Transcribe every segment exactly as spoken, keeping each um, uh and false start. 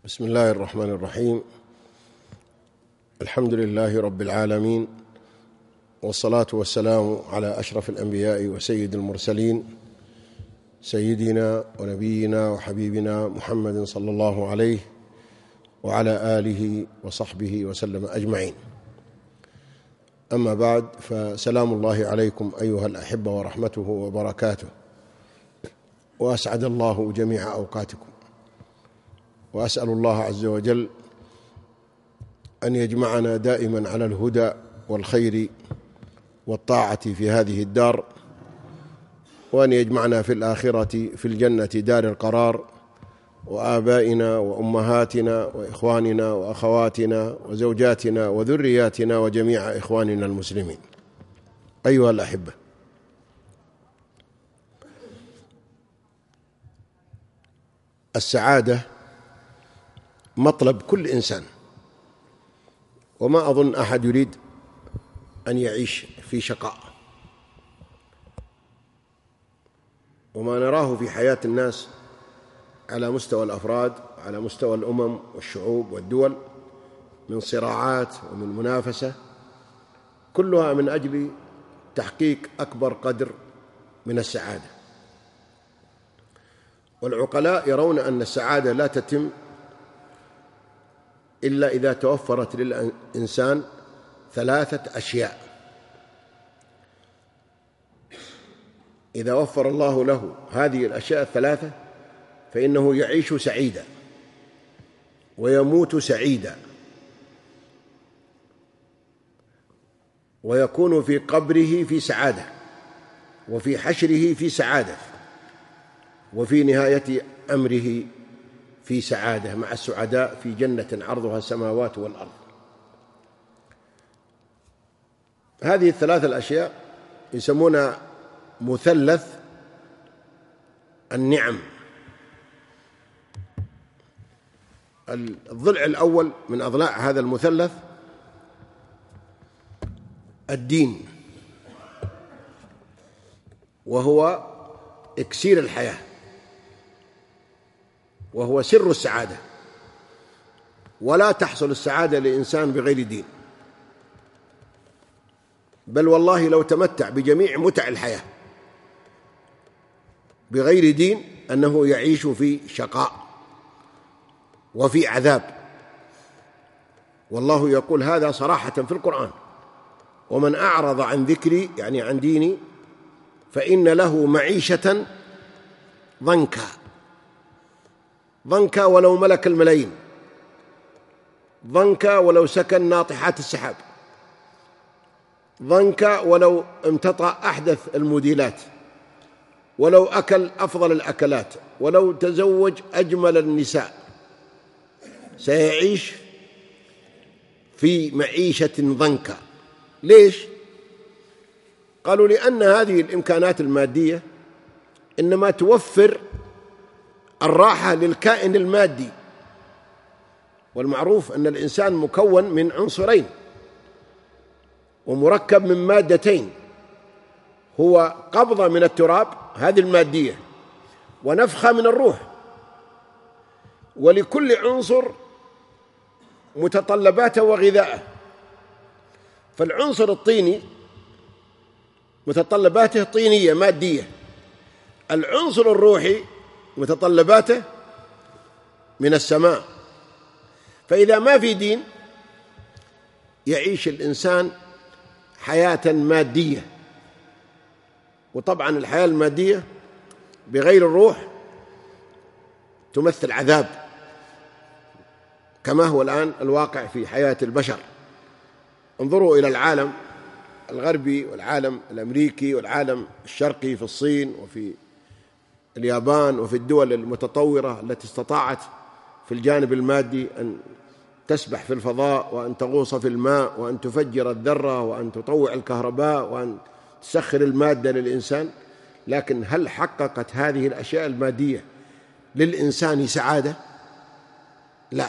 بسم الله الرحمن الرحيم. الحمد لله رب العالمين، والصلاة والسلام على أشرف الأنبياء وسيد المرسلين، سيدنا ونبينا وحبيبنا محمد صلى الله عليه وعلى آله وصحبه وسلم أجمعين. أما بعد، فسلام الله عليكم أيها الأحبة ورحمته وبركاته، وأسعد الله جميع أوقاتكم، وأسأل الله عز وجل أن يجمعنا دائما على الهدى والخير والطاعة في هذه الدار، وأن يجمعنا في الآخرة في الجنة دار القرار، وآبائنا وأمهاتنا وإخواننا وأخواتنا وزوجاتنا وذرياتنا وجميع إخواننا المسلمين. أيها الأحبة، السعادة مطلب كل إنسان، وما أظن أحد يريد أن يعيش في شقاء. وما نراه في حياة الناس على مستوى الأفراد وعلى مستوى الأمم والشعوب والدول من صراعات ومن منافسة، كلها من أجل تحقيق أكبر قدر من السعادة. والعقلاء يرون أن السعادة لا تتم إلا إذا توفرت للإنسان ثلاثة أشياء. إذا وفر الله له هذه الأشياء الثلاثة فإنه يعيش سعيدا ويموت سعيدا، ويكون في قبره في سعادة، وفي حشره في سعادة، وفي نهاية أمره في سعادة مع السعداء في جنة عرضها السماوات والأرض. هذه الثلاثة الأشياء يسمونها مثلث النعم. الضلع الأول من أضلاع هذا المثلث الدين، وهو إكسير الحياة، وهو سر السعادة. ولا تحصل السعادة لإنسان بغير دين، بل والله لو تمتع بجميع متع الحياة بغير دين أنه يعيش في شقاء وفي عذاب. والله يقول هذا صراحة في القرآن: ومن أعرض عن ذكري، يعني عن ديني، فإن له معيشة ضنكا. ضنكا ولو ملك الملايين، ضنكا ولو سكن ناطحات السحاب، ضنكا ولو امتطى أحدث الموديلات، ولو أكل أفضل الأكلات، ولو تزوج أجمل النساء، سيعيش في معيشة ضنكا. ليش؟ قالوا لأن هذه الإمكانات المادية إنما توفر الراحة للكائن المادي، والمعروف أن الإنسان مكون من عنصرين ومركب من مادتين، هو قبضة من التراب هذه المادية، ونفخة من الروح. ولكل عنصر متطلباته وغذاءه. فالعنصر الطيني متطلباته طينية مادية، العنصر الروحي متطلباته من السماء. فإذا ما في دين يعيش الإنسان حياة مادية، وطبعا الحياة المادية بغير الروح تمثل عذاب، كما هو الآن الواقع في حياة البشر. انظروا إلى العالم الغربي والعالم الأمريكي والعالم الشرقي في الصين وفي اليابان وفي الدول المتطورة التي استطاعت في الجانب المادي أن تسبح في الفضاء، وأن تغوص في الماء، وأن تفجر الذرة، وأن تطوع الكهرباء، وأن تسخر المادة للإنسان. لكن هل حققت هذه الأشياء المادية للإنسان سعادة؟ لا.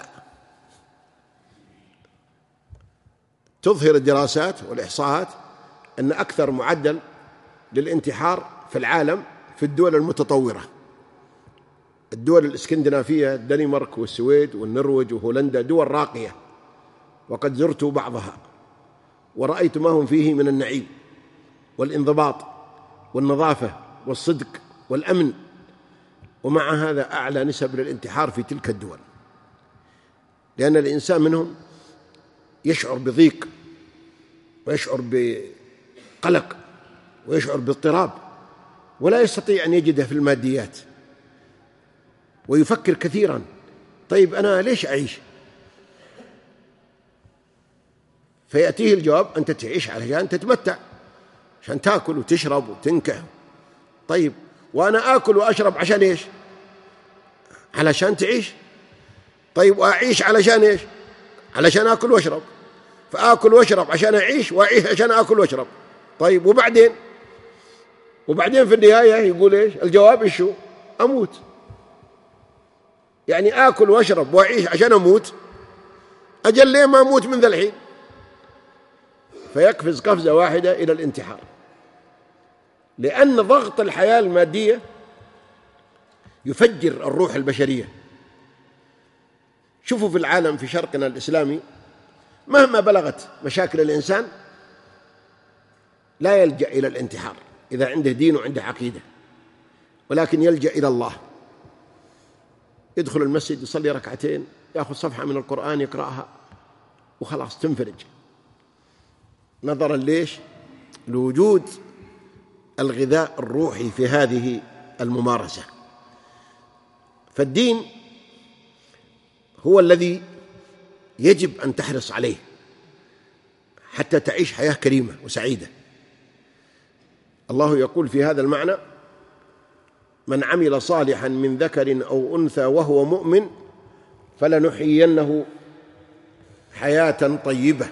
تظهر الدراسات والإحصاءات أن أكثر معدل للانتحار في العالم في الدول المتطورة، الدول الإسكندنافية، الدنمارك والسويد والنرويج وهولندا، دول راقية، وقد زرت بعضها ورأيت ما هم فيه من النعيم والانضباط والنظافة والصدق والأمن، ومع هذا أعلى نسب للانتحار في تلك الدول، لأن الإنسان منهم يشعر بضيق ويشعر بقلق ويشعر باضطراب، ولا يستطيع أن يجده في الماديات، ويفكر كثيرا: طيب أنا ليش أعيش؟ فيأتيه الجواب: أنت تعيش علشان تتمتع، عشان تأكل وتشرب وتنكح. طيب وأنا آكل وأشرب عشان إيش؟ علشان تعيش. طيب وأعيش علشان إيش؟ علشان آكل وأشرب، فآكل وأشرب عشان أعيش، وأعيش عشان آكل وأشرب. طيب وبعدين وبعدين في النهاية يقول إيش الجواب؟ إيش هو؟ أموت. يعني آكل وأشرب وأعيش عشان أموت؟ أجل ليه ما أموت من ذا الحين؟ فيقفز قفزة واحدة إلى الانتحار، لأن ضغط الحياة المادية يفجر الروح البشرية. شوفوا في العالم، في شرقنا الإسلامي، مهما بلغت مشاكل الإنسان لا يلجأ إلى الانتحار إذا عنده دين وعنده عقيدة، ولكن يلجأ إلى الله. يدخل المسجد يصلي ركعتين، يأخذ صفحة من القرآن يقرأها وخلاص تنفرج، نظرا ليش؟ لوجود الغذاء الروحي في هذه الممارسة. فالدين هو الذي يجب أن تحرص عليه حتى تعيش حياة كريمة وسعيدة. الله يقول في هذا المعنى: من عمل صالحا من ذكر أو أنثى وهو مؤمن فلنحيينه حياة طيبة.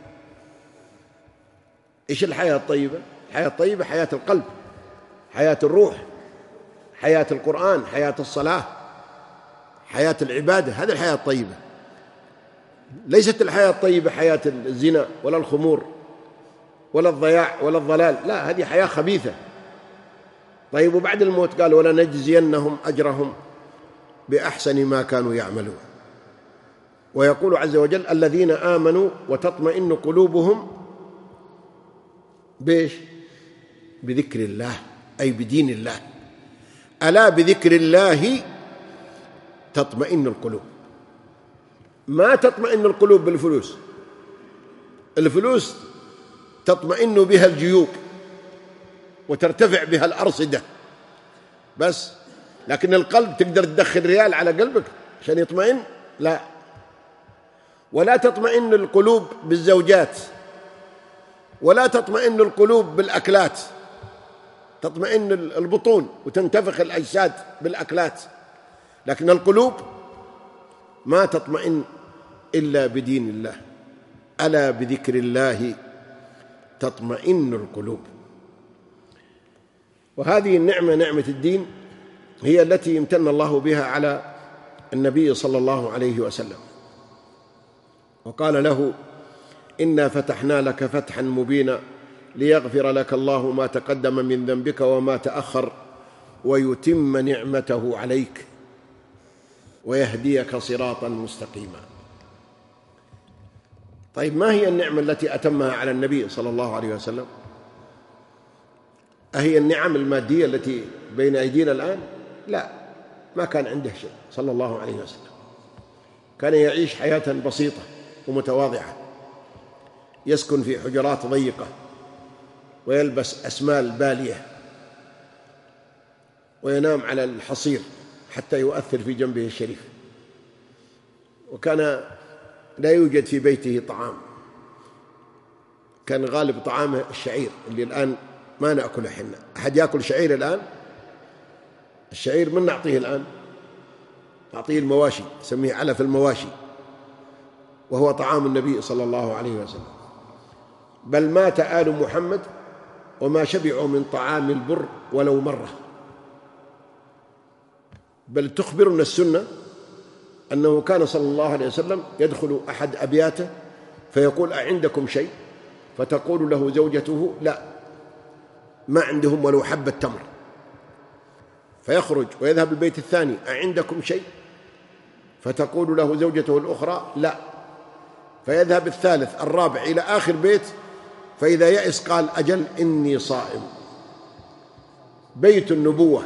إيش الحياة الطيبة؟ الحياة الطيبة حياة القلب، حياة الروح، حياة القرآن، حياة الصلاة، حياة العبادة. هذه الحياة الطيبة. ليست الحياة الطيبة حياة الزنا ولا الخمور ولا الضياع ولا الضلال، لا، هذه حياة خبيثة. طيب وبعد الموت قال: ولنجزينهم أجرهم بأحسن ما كانوا يعملون. ويقول عز وجل: الذين آمنوا وتطمئن قلوبهم بإيش؟ بذكر الله، أي بدين الله. ألا بذكر الله تطمئن القلوب. ما تطمئن القلوب بالفلوس، الفلوس تطمئن بها الجيوب وترتفع بها الأرصدة بس، لكن القلب تقدر تدخل ريال على قلبك عشان يطمئن؟ لا. ولا تطمئن القلوب بالزوجات، ولا تطمئن القلوب بالأكلات، تطمئن البطون وتنتفخ الأجساد بالأكلات، لكن القلوب ما تطمئن إلا بدين الله. ألا بذكر الله تطمئن القلوب. وهذه النعمة، نعمة الدين، هي التي امتن الله بها على النبي صلى الله عليه وسلم، وقال له: إنا فتحنا لك فتحا مبينا ليغفر لك الله ما تقدم من ذنبك وما تأخر ويتم نعمته عليك ويهديك صراطا مستقيما. طيب ما هي النعمة التي أتمها على النبي صلى الله عليه وسلم؟ أهي النعم المادية التي بين أيدينا الآن؟ لا، ما كان عنده شيء صلى الله عليه وسلم. كان يعيش حياة بسيطة ومتواضعة، يسكن في حجرات ضيقة ويلبس أسمال بالية وينام على الحصير حتى يؤثر في جنبه الشريف. وكان لا يوجد في بيته طعام، كان غالب طعامه الشعير اللي الآن ما نأكله حنا. أحد يأكل شعير الآن؟ الشعير من نعطيه الآن؟ نعطيه المواشي، نسميه علف المواشي، وهو طعام النبي صلى الله عليه وسلم. بل مات آل محمد وما شبعوا من طعام البر ولو مرة. بل تخبرنا السنة أنه كان صلى الله عليه وسلم يدخل أحد أبياته فيقول: أعندكم شيء؟ فتقول له زوجته: لا، ما عندهم ولو حبة تمر. فيخرج ويذهب البيت الثاني: أعندكم شيء؟ فتقول له زوجته الأخرى: لا. فيذهب الثالث الرابع إلى آخر بيت، فإذا يئس قال: أجل إني صائم. بيت النبوة،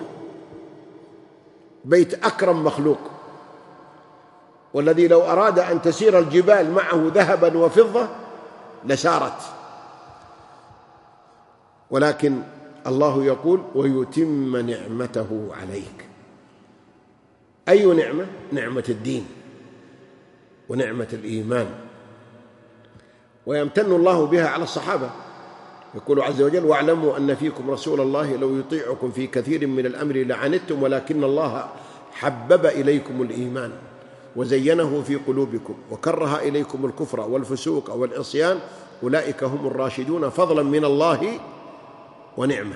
بيت أكرم مخلوق، والذي لو أراد أن تسير الجبال معه ذهبا وفضة لسارت، ولكن الله يقول: ويتم نعمته عليك. أي نعمة؟ نعمة الدين ونعمة الإيمان، ويمتن الله بها على الصحابة. يقول عز وجل: واعلموا أن فيكم رسول الله لو يطيعكم في كثير من الأمر لعنتم ولكن الله حبب إليكم الإيمان وزينه في قلوبكم وكره إليكم الكفر والفسوق والعصيان أولئك هم الراشدون فضلا من الله ونعمة.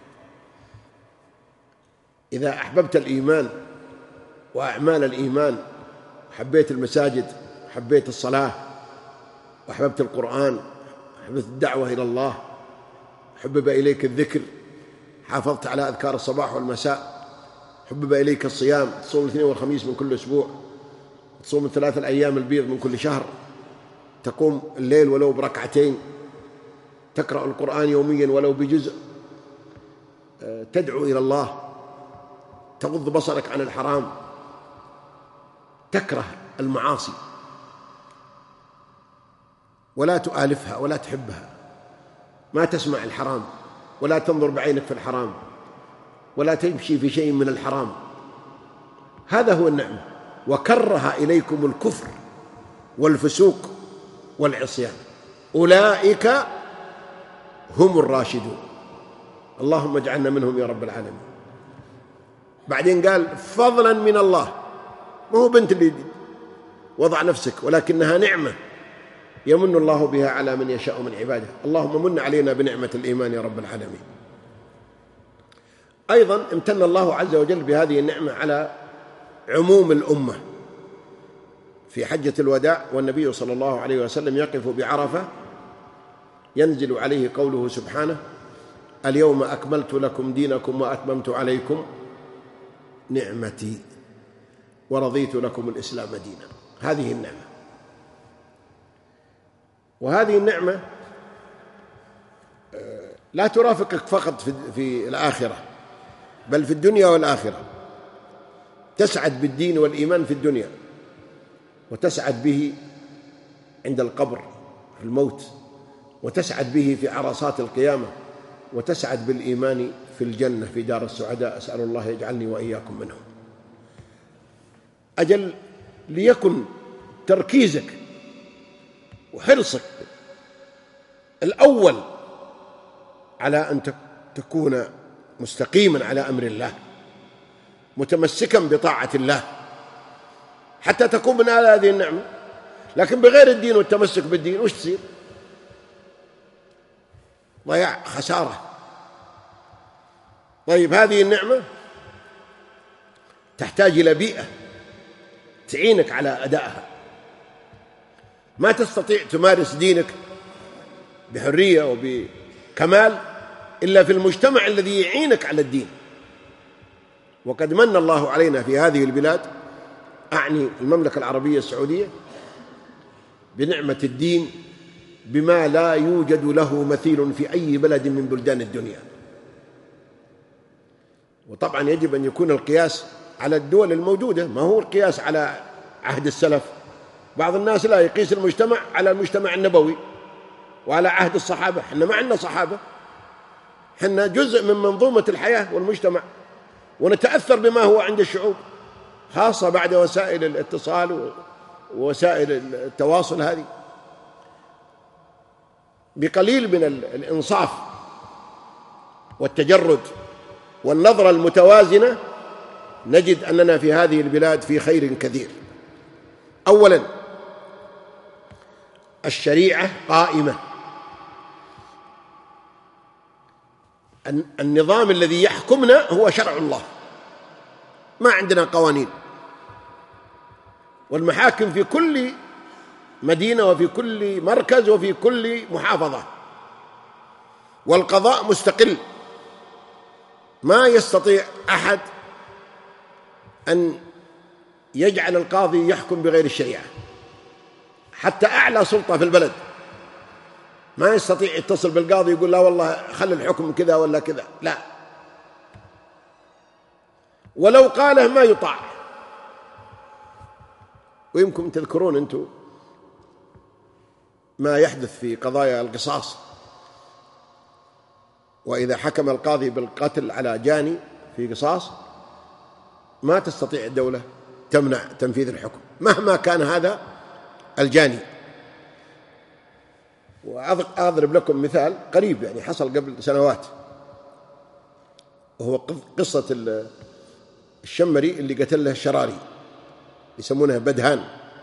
إذا أحببت الإيمان وأعمال الإيمان، حبيت المساجد، حبيت الصلاة، وأحببت القرآن، حبيت الدعوة إلى الله، حبب إليك الذكر، حافظت على أذكار الصباح والمساء، حبب إليك الصيام، تصوم الاثنين والخميس من كل أسبوع، تصوم الثلاثة الأيام البيض من كل شهر، تقوم الليل ولو بركعتين، تقرأ القرآن يوميا ولو بجزء، تدعو إلى الله، تغض بصرك عن الحرام، تكره المعاصي ولا تؤالفها ولا تحبها، ما تسمع الحرام ولا تنظر بعينك في الحرام ولا تمشي في شيء من الحرام، هذا هو النعمة. وكره إليكم الكفر والفسوق والعصيان أولئك هم الراشدون. اللهم اجعلنا منهم يا رب العالمين. بعدين قال: فضلا من الله، ما هو بنت اللي وضع نفسك، ولكنها نعمة يمن الله بها على من يشاء من عباده. اللهم من علينا بنعمة الإيمان يا رب العالمين. أيضا امتن الله عز وجل بهذه النعمة على عموم الأمة في حجة الوداع، والنبي صلى الله عليه وسلم يقف بعرفة ينزل عليه قوله سبحانه: اليوم أكملت لكم دينكم وأتممت عليكم نعمتي ورضيت لكم الإسلام دينا. هذه النعمة، وهذه النعمة لا ترافقك فقط في الآخرة بل في الدنيا والآخرة. تسعد بالدين والإيمان في الدنيا، وتسعد به عند القبر في الموت، وتسعد به في عرصات القيامة، وتسعد بالإيمان في الجنة في دار السعداء. أسأل الله يجعلني وإياكم منهم. أجل ليكن تركيزك وحرصك الأول على أن تكون مستقيما على أمر الله، متمسكا بطاعة الله، حتى تكون من أهل هذه النعمة. لكن بغير الدين والتمسك بالدين وش تصير؟ ضياع، خسارة. طيب، هذه النعمة تحتاج إلى بيئة تعينك على أدائها. ما تستطيع تمارس دينك بحرية وبكمال إلا في المجتمع الذي يعينك على الدين. وقد من الله علينا في هذه البلاد، أعني المملكة العربية السعودية، بنعمة الدين بما لا يوجد له مثيل في أي بلد من بلدان الدنيا. وطبعا يجب أن يكون القياس على الدول الموجودة، ما هو القياس على عهد السلف. بعض الناس لا يقيس المجتمع على المجتمع النبوي وعلى عهد الصحابة. حنا ما عندنا صحابة، حنا جزء من منظومة الحياة والمجتمع، ونتأثر بما هو عند الشعوب، خاصة بعد وسائل الاتصال ووسائل التواصل هذه. بقليل من الإنصاف والتجرد والنظرة المتوازنة نجد أننا في هذه البلاد في خير كثير. أولا، الشريعة قائمة، النظام الذي يحكمنا هو شرع الله، ما عندنا قوانين. والمحاكم في كل مدينة وفي كل مركز وفي كل محافظة، والقضاء مستقل، ما يستطيع أحد أن يجعل القاضي يحكم بغير الشريعة، حتى أعلى سلطة في البلد ما يستطيع يتصل بالقاضي يقول لا والله خلي الحكم كذا ولا كذا، لا، ولو قاله ما يطاع. ويمكن تذكرون أنتم ما يحدث في قضايا القصاص، وإذا حكم القاضي بالقتل على جاني في قصاص ما تستطيع الدولة تمنع تنفيذ الحكم مهما كان هذا الجاني. وأضرب لكم مثال قريب يعني حصل قبل سنوات، وهو قصة الشمري اللي قتل له الشراري يسمونها بدهان.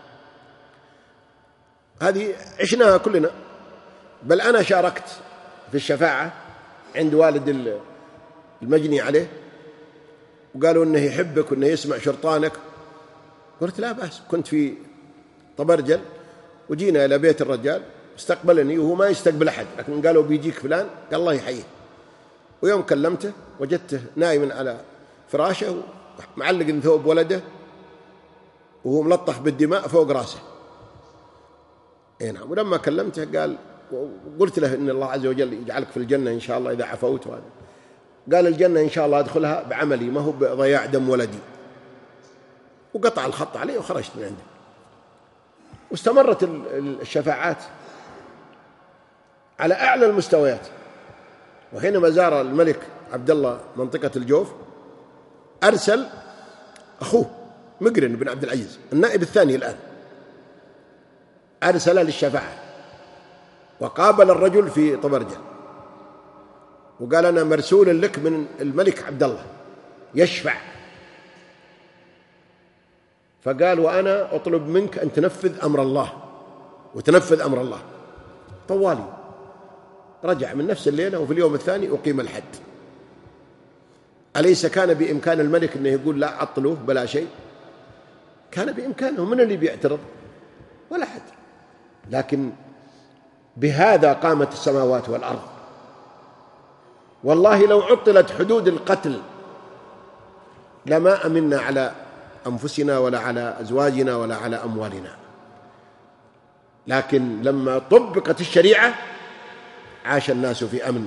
هذه عشناها كلنا، بل أنا شاركت في الشفاعة عند والد المجني عليه، وقالوا إنه يحبك وإنه يسمع شرطانك. قلت لا بأس. كنت في طبرجل وجينا إلى بيت الرجال، استقبلني وهو ما يستقبل أحد، لكن قالوا بيجيك فلان، قال الله يحييه. ويوم كلمته وجدته نائما على فراشه معلق ثوب ولده وهو ملطخ بالدماء فوق راسه. نعم. ولما كلمته قال، وقلت له إن الله عز وجل يجعلك في الجنة إن شاء الله إذا عفوت. وهذا قال الجنة إن شاء الله أدخلها بعملي ما هو بضياع دم ولدي. وقطع الخط عليه وخرجت من عنده. واستمرت الشفاعات على أعلى المستويات. وحينما زار الملك عبد الله منطقة الجوف أرسل أخوه مقرن بن عبد العزيز النائب الثاني الآن، أرسل للشفاعة وقابل الرجل في طبرجل وقال أنا مرسول لك من الملك عبد الله يشفع. فقال وأنا أطلب منك أن تنفذ أمر الله وتنفذ أمر الله. طوالي رجع من نفس الليلة، وفي اليوم الثاني أقيم الحد. أليس كان بإمكان الملك أنه يقول لا عطلوه بلا شيء؟ كان بإمكانه. من اللي بيعترض؟ ولا حد. لكن بهذا قامت السماوات والأرض. والله لو عطلت حدود القتل لما أمنا على أنفسنا ولا على أزواجنا ولا على أموالنا. لكن لما طبقت الشريعة عاش الناس في أمن.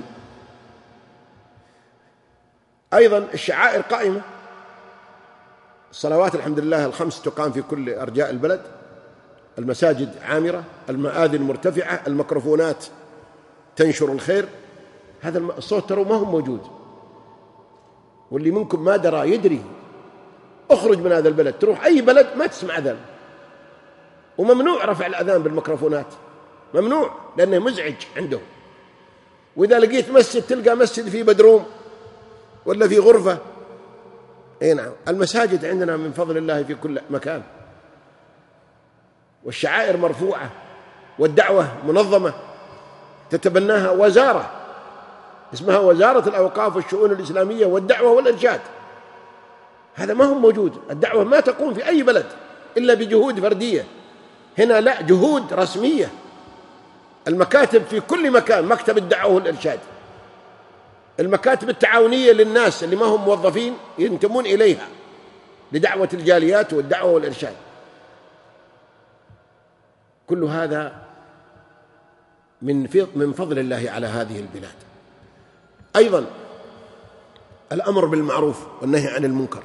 أيضا الشعائر قائمة. الصلوات الحمد لله الخمس تقام في كل أرجاء البلد، المساجد عامرة، المآذن مرتفعة، الميكروفونات تنشر الخير. هذا الصوت ترى ما هو موجود، واللي منكم ما درى يدري. اخرج من هذا البلد تروح أي بلد ما تسمع أذان، وممنوع رفع الأذان بالميكروفونات، ممنوع لأنه مزعج عندهم. وإذا لقيت مسجد تلقى مسجد في بدروم ولا في غرفة. اي نعم. المساجد عندنا من فضل الله في كل مكان، والشعائر مرفوعة، والدعوة منظمة تتبناها وزارة اسمها وزارة الأوقاف والشؤون الإسلامية والدعوة والإرشاد. هذا ما هو موجود. الدعوة ما تقوم في أي بلد إلا بجهود فردية. هنا لا، جهود رسمية. المكاتب في كل مكان، مكتب الدعوة والإرشاد، المكاتب التعاونية للناس اللي ما هم موظفين ينتمون إليها لدعوة الجاليات والدعوة والإرشاد. كل هذا من من فضل الله على هذه البلاد. أيضا الأمر بالمعروف والنهي عن المنكر،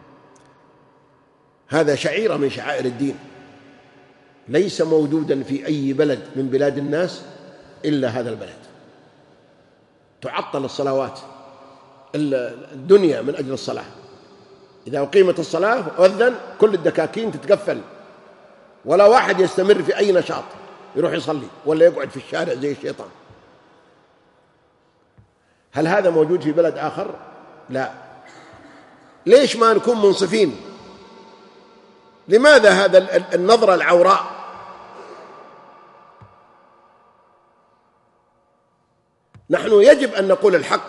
هذا شعيرة من شعائر الدين، ليس موجودا في أي بلد من بلاد الناس إلا هذا البلد. تعطل الصلوات الدنيا من أجل الصلاة. إذا أقيمت الصلاة وأذن كل الدكاكين تتقفل، ولا واحد يستمر في أي نشاط يروح يصلي ولا يقعد في الشارع زي الشيطان. هل هذا موجود في بلد آخر؟ لا. ليش ما نكون منصفين؟ لماذا هذا النظرة العوراء؟ نحن يجب أن نقول الحق،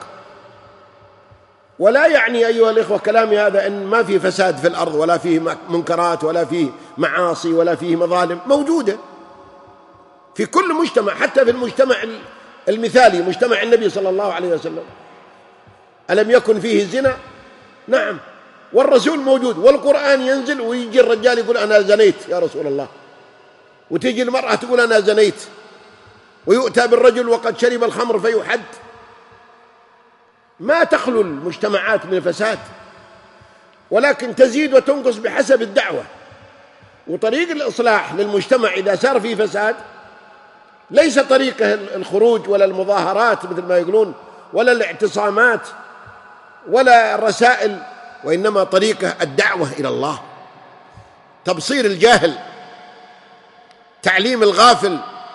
ولا يعني أيها الإخوة كلامي هذا أن ما في فساد في الأرض ولا فيه منكرات ولا فيه معاصي ولا فيه مظالم. موجودة في كل مجتمع، حتى في المجتمع المثالي مجتمع النبي صلى الله عليه وسلم. ألم يكن فيه الزنا؟ نعم. والرسول موجود والقرآن ينزل، ويجي الرجال يقول أنا زنيت يا رسول الله، وتيجي المرأة تقول أنا زنيت، ويؤتى بالرجل وقد شرب الخمر فيحد. ما تخلو المجتمعات من الفساد، ولكن تزيد وتنقص بحسب الدعوة. وطريق الإصلاح للمجتمع إذا صار فيه فساد ليس طريقه الخروج ولا المظاهرات مثل ما يقولون ولا الاعتصامات ولا الرسائل، وإنما طريقه الدعوة إلى الله، تبصير الجاهل، تعليم الغافل،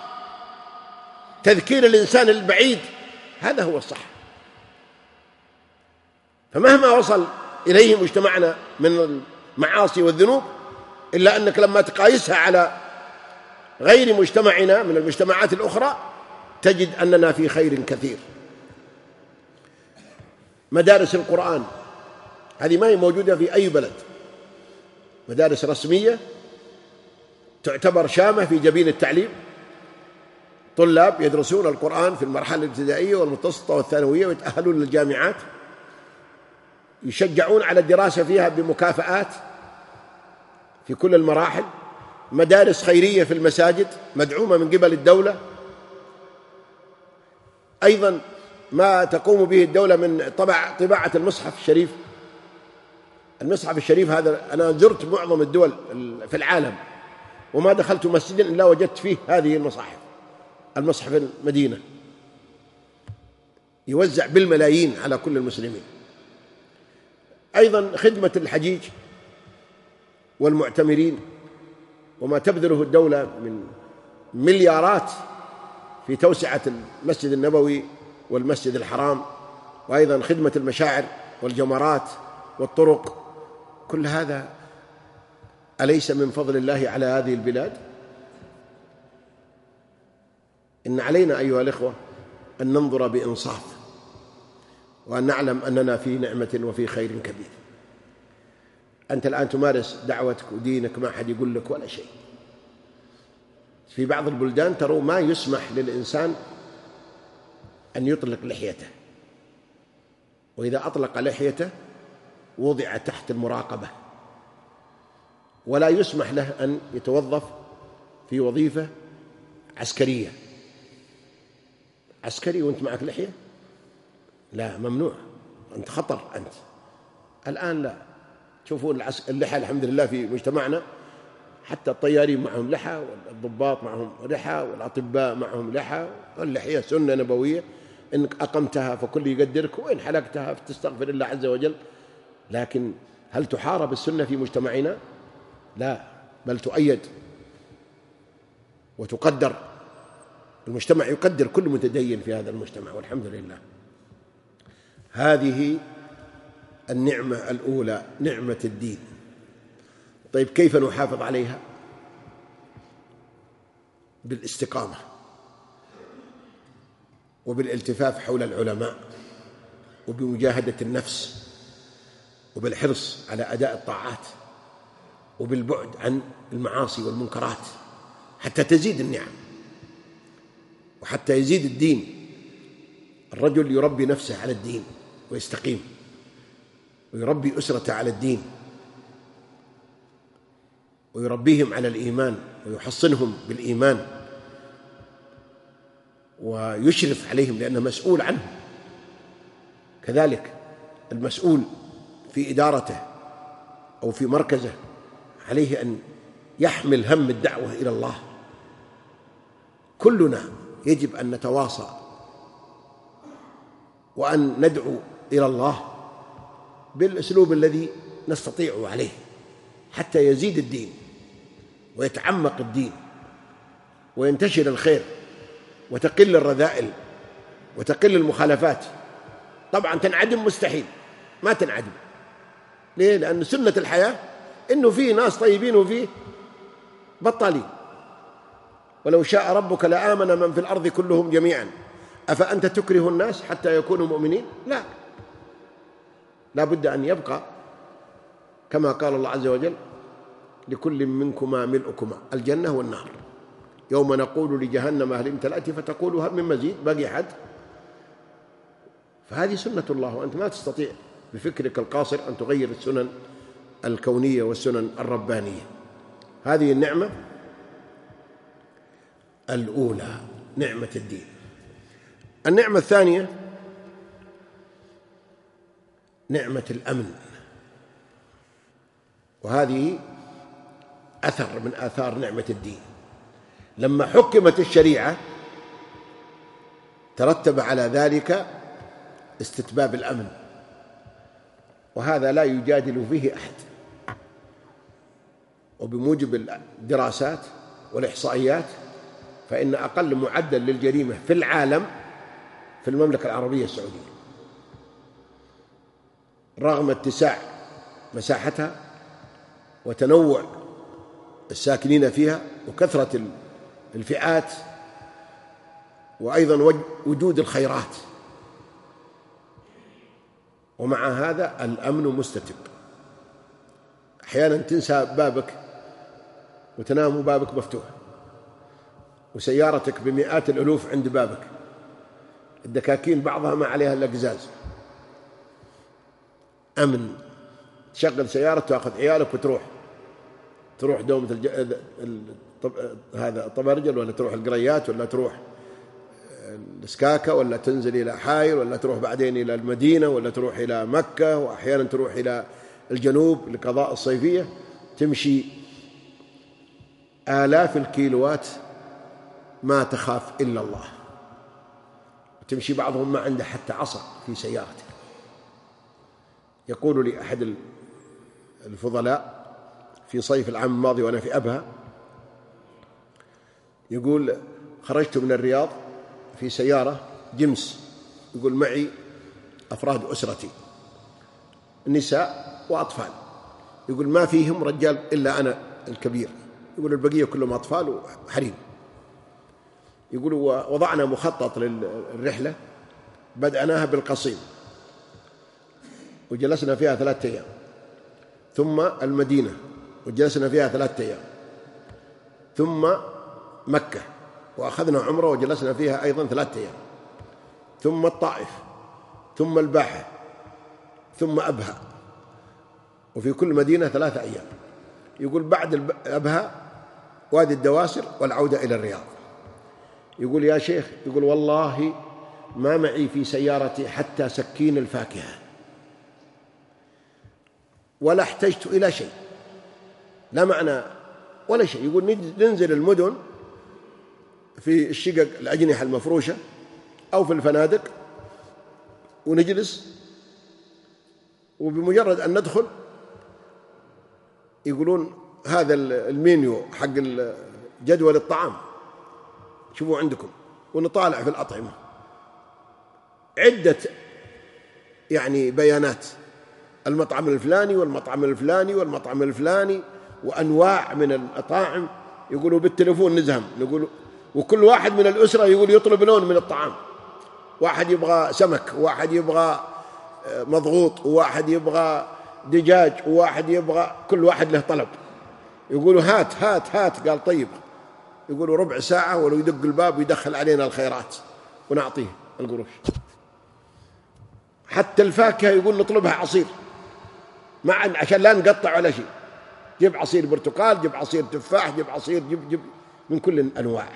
تذكير الإنسان البعيد. هذا هو الصح. فمهما وصل إليه مجتمعنا من المعاصي والذنوب، إلا أنك لما تقايسها على غير مجتمعنا من المجتمعات الأخرى تجد أننا في خير كثير. مدارس القرآن هذه ما هي موجودة في أي بلد، مدارس رسمية تعتبر شامة في جبين التعليم، طلاب يدرسون القرآن في المرحلة الابتدائية والمتوسطة والثانوية ويتأهلون للجامعات، يشجعون على الدراسة فيها بمكافآت في كل المراحل، مدارس خيرية في المساجد مدعومة من قبل الدولة. أيضا ما تقوم به الدولة من طبع طباعة المصحف الشريف. المصحف الشريف هذا أنا زرت معظم الدول في العالم وما دخلت مسجدا إلا وجدت فيه هذه المصاحف. المصحف المدينة يوزع بالملايين على كل المسلمين. أيضا خدمة الحجيج والمعتمرين وما تبذله الدولة من مليارات في توسعة المسجد النبوي والمسجد الحرام، وأيضا خدمة المشاعر والجمرات والطرق، كل هذا أليس من فضل الله على هذه البلاد؟ إن علينا أيها الإخوة أن ننظر بإنصاف وأن نعلم أننا في نعمة وفي خير كبير. أنت الآن تمارس دعوتك ودينك، ما أحد يقول لك ولا شيء. في بعض البلدان تروا ما يسمح للإنسان أن يطلق لحيته، وإذا أطلق لحيته وضع تحت المراقبة، ولا يسمح له أن يتوظف في وظيفة عسكرية. عسكري وأنت معك لحية؟ لا، ممنوع، أنت خطر. أنت الآن لا تشوفون اللحى الحمد لله في مجتمعنا، حتى الطيارين معهم لحى، والضباط معهم لحى، والأطباء معهم لحى. واللحية سنة نبوية، إنك أقمتها فكل يقدرك، وإن حلقتها فتستغفر الله عز وجل. لكن هل تحارب السنة في مجتمعنا؟ لا، بل تؤيد وتقدر. المجتمع يقدر كل متدين في هذا المجتمع والحمد لله. هذه النعمة الأولى، نعمة الدين. طيب كيف نحافظ عليها؟ بالاستقامة وبالالتفاف حول العلماء وبمجاهدة النفس وبالحرص على أداء الطاعات وبالبعد عن المعاصي والمنكرات حتى تزيد النعم وحتى يزيد الدين. الرجل يربي نفسه على الدين ويستقيم، ويربي أسرته على الدين، ويربيهم على الإيمان ويحصنهم بالإيمان ويشرف عليهم لأنه مسؤول عنهم. كذلك المسؤول في إدارته أو في مركزه عليه أن يحمل هم الدعوة إلى الله. كلنا يجب أن نتواصى وأن ندعو إلى الله بالأسلوب الذي نستطيع عليه حتى يزيد الدين ويتعمق الدين وينتشر الخير وتقل الرذائل وتقل المخالفات. طبعا تنعدم مستحيل، ما تنعدم. ليه؟ لأن سنة الحياة إنه فيه ناس طيبين وفيه بطالين. ولو شاء ربك لآمن من في الأرض كلهم جميعا أفأنت تكره الناس حتى يكونوا مؤمنين؟ لا، لا بد أن يبقى كما قال الله عز وجل لكل منكما ملؤكما الجنة والنار يوم نقول لجهنم هل امتلأت فتقول هل من مزيد، باقي حد؟ فهذه سنة الله وأنت ما تستطيع بفكرك القاصر أن تغير السنن الكونية والسنن الربانية. هذه النعمة الأولى، نعمة الدين. النعمة الثانية نعمة الأمن، وهذه أثر من آثار نعمة الدين. لما حكمت الشريعة ترتب على ذلك استتباب الأمن، وهذا لا يجادل فيه أحد. وبموجب الدراسات والإحصائيات فإن أقل معدل للجريمة في العالم في المملكة العربية السعودية، رغم اتساع مساحتها وتنوع الساكنين فيها وكثرة الفئات وأيضا وجود الخيرات، ومع هذا الأمن مستتب. أحيانا تنسى بابك وتنام بابك مفتوح، وسيارتك بمئات الألوف عند بابك، الدكاكين بعضها ما عليها إلا قزاز. أمن، تشغل سيارة تأخذ عيالك وتروح تروح دومة الج... الطب... هذا طبرجل، ولا تروح القريات، ولا تروح السكاكة، ولا تنزل إلى حاير، ولا تروح بعدين إلى المدينة، ولا تروح إلى مكة، وأحيانا تروح إلى الجنوب لقضاء الصيفية. تمشي آلاف الكيلوات ما تخاف إلا الله. تمشي بعضهم ما عنده حتى عصا في سيارته. يقول لي أحد الفضلاء في صيف العام الماضي وأنا في أبها، يقول خرجت من الرياض في سيارة جمس، يقول معي أفراد أسرتي نساء وأطفال، يقول ما فيهم رجال إلا أنا الكبير، يقول البقية كلهم أطفال وحريم. يقول وضعنا مخطط للرحلة، بدأناها بالقصيم وجلسنا فيها ثلاثة أيام، ثم المدينة وجلسنا فيها ثلاثة أيام، ثم مكة وأخذنا عمرة وجلسنا فيها أيضا ثلاثة أيام، ثم الطائف، ثم الباحة، ثم أبها، وفي كل مدينة ثلاثة أيام. يقول بعد أبها وادي الدواسر والعودة إلى الرياض. يقول يا شيخ، يقول والله ما معي في سيارتي حتى سكين الفاكهة، ولا احتجت إلى شيء، لا معنى ولا شيء. يقول ننزل المدن في الشقق الأجنحة المفروشة أو في الفنادق ونجلس، وبمجرد أن ندخل يقولون هذا المينيو حق جدول الطعام شوفوا عندكم، ونطالع في الأطعمة عدة يعني بيانات، المطعم الفلاني والمطعم الفلاني والمطعم الفلاني وأنواع من الأطاعم. يقولوا بالتليفون نزهم، نقول وكل واحد من الأسرة يقول يطلب لون من الطعام، واحد يبغى سمك، وواحد يبغى مضغوط، وواحد يبغى دجاج، وواحد يبغى، كل واحد له طلب. يقولوا هات هات هات، قال طيب. يقولوا ربع ساعة ولو يدق الباب ويدخل علينا الخيرات ونعطيه القروش. حتى الفاكهة يقول نطلبها عصير معا عشان لا نقطع ولا شيء، جيب عصير برتقال، جيب عصير تفاح، جيب عصير، جيب جيب من كل الأنواع.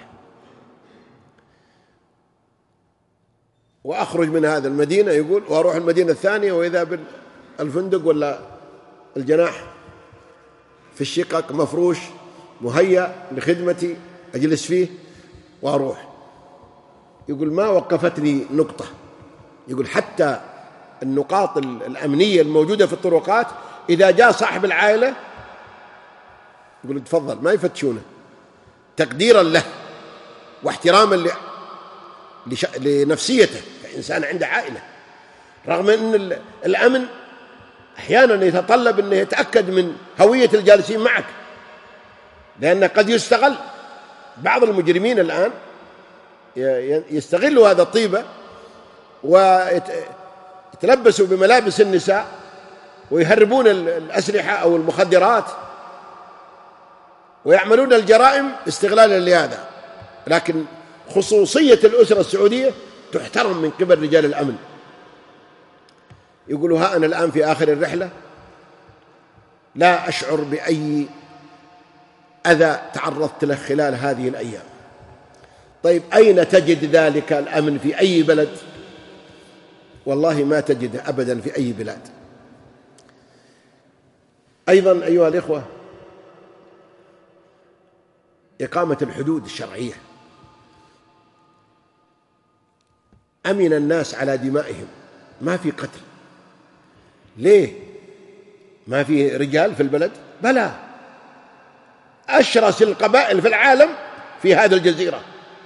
وأخرج من هذا المدينة يقول وأروح المدينة الثانية، وإذا بالفندق ولا الجناح في الشقق مفروش مهيأ لخدمتي أجلس فيه وأروح. يقول ما وقفتني نقطة، يقول حتى النقاط الأمنية الموجودة في الطرقات إذا جاء صاحب العائلة يقول تفضل، ما يفتشونه، تقديرا له واحتراما لش... لنفسيته كإنسان عنده عائلة. رغم أن الأمن أحيانا يتطلب أنه يتأكد من هوية الجالسين معك، لأن قد يستغل بعض المجرمين الآن، يستغلوا هذا الطيبة ويتلبسوا بملابس النساء ويهربون الأسلحة أو المخدرات ويعملون الجرائم استغلالا لهذا. لكن خصوصية الأسرة السعودية تحترم من قبل رجال الأمن. يقولوا ها أنا الآن في آخر الرحلة لا أشعر بأي أذى تعرضت له خلال هذه الأيام. طيب أين تجد ذلك الأمن؟ في أي بلد؟ والله ما تجده أبدا في أي بلاد. أيضا أيها الإخوة، إقامة الحدود الشرعية، أمن الناس على دمائهم، ما في قتل. ليه؟ ما في رجال في البلد؟ بلى، أشرس القبائل في العالم في هذه الجزيرة،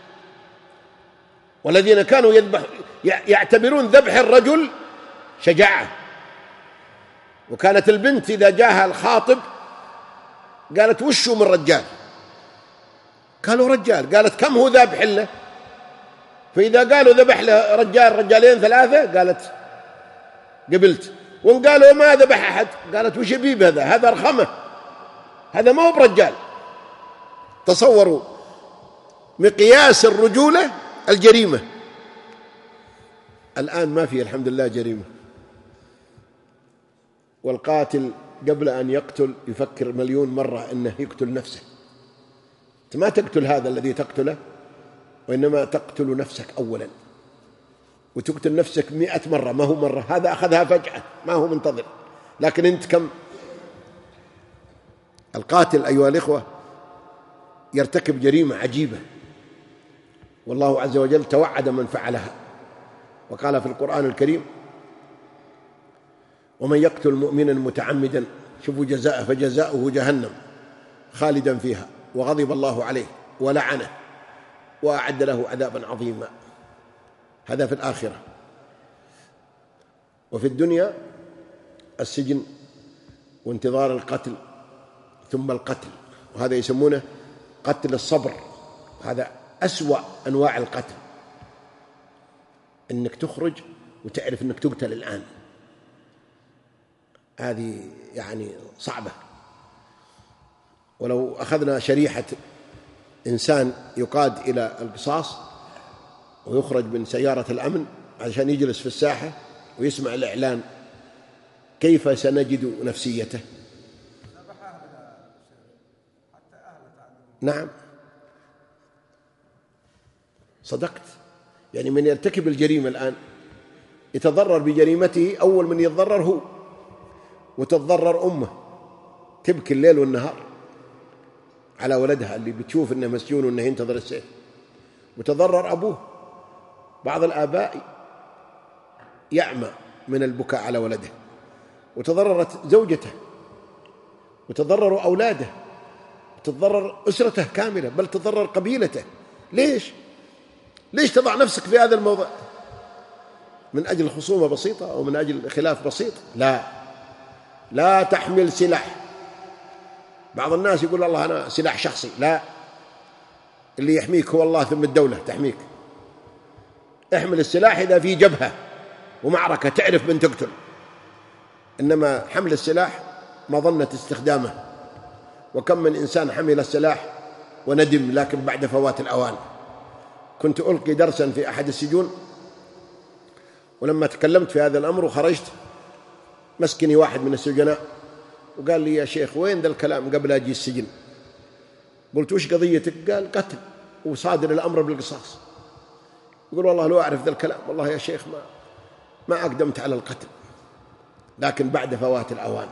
والذين كانوا يذبح يعتبرون ذبح الرجل شجاعة. وكانت البنت إذا جاءها الخاطب قالت وشو من رجال؟ قالوا رجال. قالت كم هو ذابح له؟ فإذا قالوا ذبح له رجال رجالين ثلاثة قالت قبلت. وإن قالوا ما ذبح أحد قالت وش يبيب هذا؟ هذا رخمة، هذا ما هو برجال. تصوروا مقياس الرجولة الجريمة. الآن ما في الحمد لله جريمة، والقاتل قبل أن يقتل يفكر مليون مرة أنه يقتل نفسه. أنت ما تقتل هذا الذي تقتله، وإنما تقتل نفسك أولا، وتقتل نفسك مئة مرة، ما هو مرة. هذا أخذها فجأة، ما هو منتظر. لكن أنت كم؟ القاتل أيها الإخوة يرتكب جريمة عجيبة، والله عز وجل توعد من فعلها وقال في القرآن الكريم ومن يقتل مؤمنا متعمدا، شوفوا جزاءه، فجزاؤه جهنم خالدا فيها وغضب الله عليه ولعنه وأعد له عذابا عظيما. هذا في الآخرة. وفي الدنيا السجن وانتظار القتل ثم القتل، وهذا يسمونه قتل الصبر. هذا أسوأ أنواع القتل، أنك تخرج وتعرف أنك تقتل الآن. هذه يعني صعبة. ولو أخذنا شريحة إنسان يقاد إلى القصاص ويخرج من سيارة الأمن عشان يجلس في الساحة ويسمع الإعلان، كيف سنجد نفسيته؟ نعم صدقت. يعني من يرتكب الجريمة الآن يتضرر بجريمته، أول من يتضرر هو، وتتضرر أمه، تبكي الليل والنهار على ولدها اللي بتشوف أنه مسجون وأنه ينتظر السيف، وتضرر أبوه. بعض الآباء يعمى من البكاء على ولده، وتضررت زوجته، وتضرر أولاده، وتضرر أسرته كاملة، بل تضرر قبيلته. ليش؟ ليش تضع نفسك في هذا الموضوع؟ من أجل خصومة بسيطة أو من أجل خلاف بسيط؟ لا، لا تحمل سلاح. بعض الناس يقول الله أنا سلاح شخصي. لا، اللي يحميك هو الله ثم الدولة تحميك. احمل السلاح إذا في جبهة ومعركة تعرف من تقتل، إنما حمل السلاح مظنة استخدامه. وكم من إنسان حمل السلاح وندم لكن بعد فوات الأوان. كنت ألقي درسا في أحد السجون، ولما تكلمت في هذا الأمر وخرجت مسكني واحد من السجناء وقال لي يا شيخ وين ذا الكلام قبل أجي السجن؟ قلت وش قضيتك؟ قال قتل وصادر الأمر بالقصاص. يقول والله لو أعرف ذا الكلام والله يا شيخ ما ما أقدمت على القتل، لكن بعد فوات الأوان.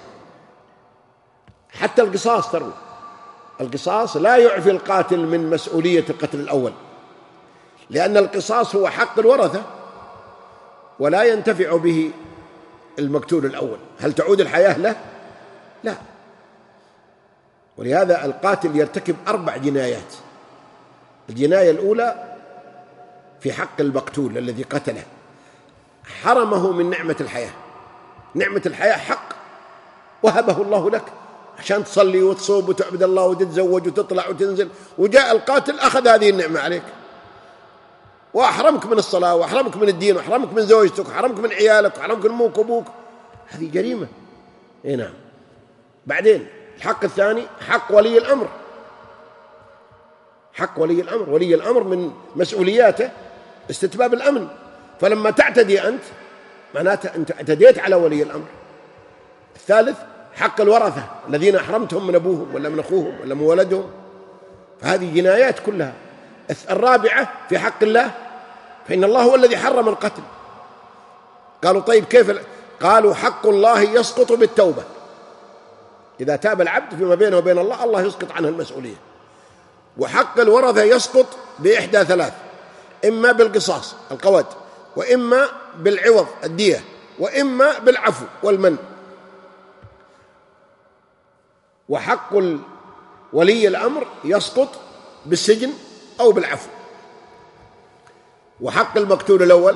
حتى القصاص ترى القصاص لا يعفي القاتل من مسؤولية القتل الأول، لأن القصاص هو حق الورثة ولا ينتفع به المقتول الأول. هل تعود الحياة له؟ لا. ولهذا القاتل يرتكب أربع جنايات. الجناية الأولى في حق المقتول الذي قتله، حرمه من نعمة الحياة. نعمة الحياة حق وهبه الله لك عشان تصلي وتصوم وتعبد الله وتتزوج وتطلع وتنزل، وجاء القاتل أخذ هذه النعمة عليك وأحرمك من الصلاة وأحرمك من الدين وأحرمك من زوجتك وأحرمك من عيالك وأحرمك من أمك وأبوك. هذه جريمة. إيه نعم. بعدين الحق الثاني حق ولي الأمر. حق ولي الأمر، ولي الأمر من مسؤولياته استتباب الأمن. فلما تعتدي أنت معناته أنت اعتديت على ولي الأمر. الثالث حق الورثة الذين أحرمتهم من أبوهم ولا من أخوهم ولا من ولدهم، فهذه جنايات كلها. الرابعة في حق الله، فإن الله هو الذي حرم القتل. قالوا طيب كيف؟ قالوا حق الله يسقط بالتوبة، إذا تاب العبد فيما بينه وبين الله الله يسقط عنه المسؤولية. وحق الورثة يسقط بإحدى ثلاث، إما بالقصاص القود، وإما بالعوض الدية، وإما بالعفو والمن. وحق ولي الأمر يسقط بالسجن أو بالعفو. وحق المقتول الأول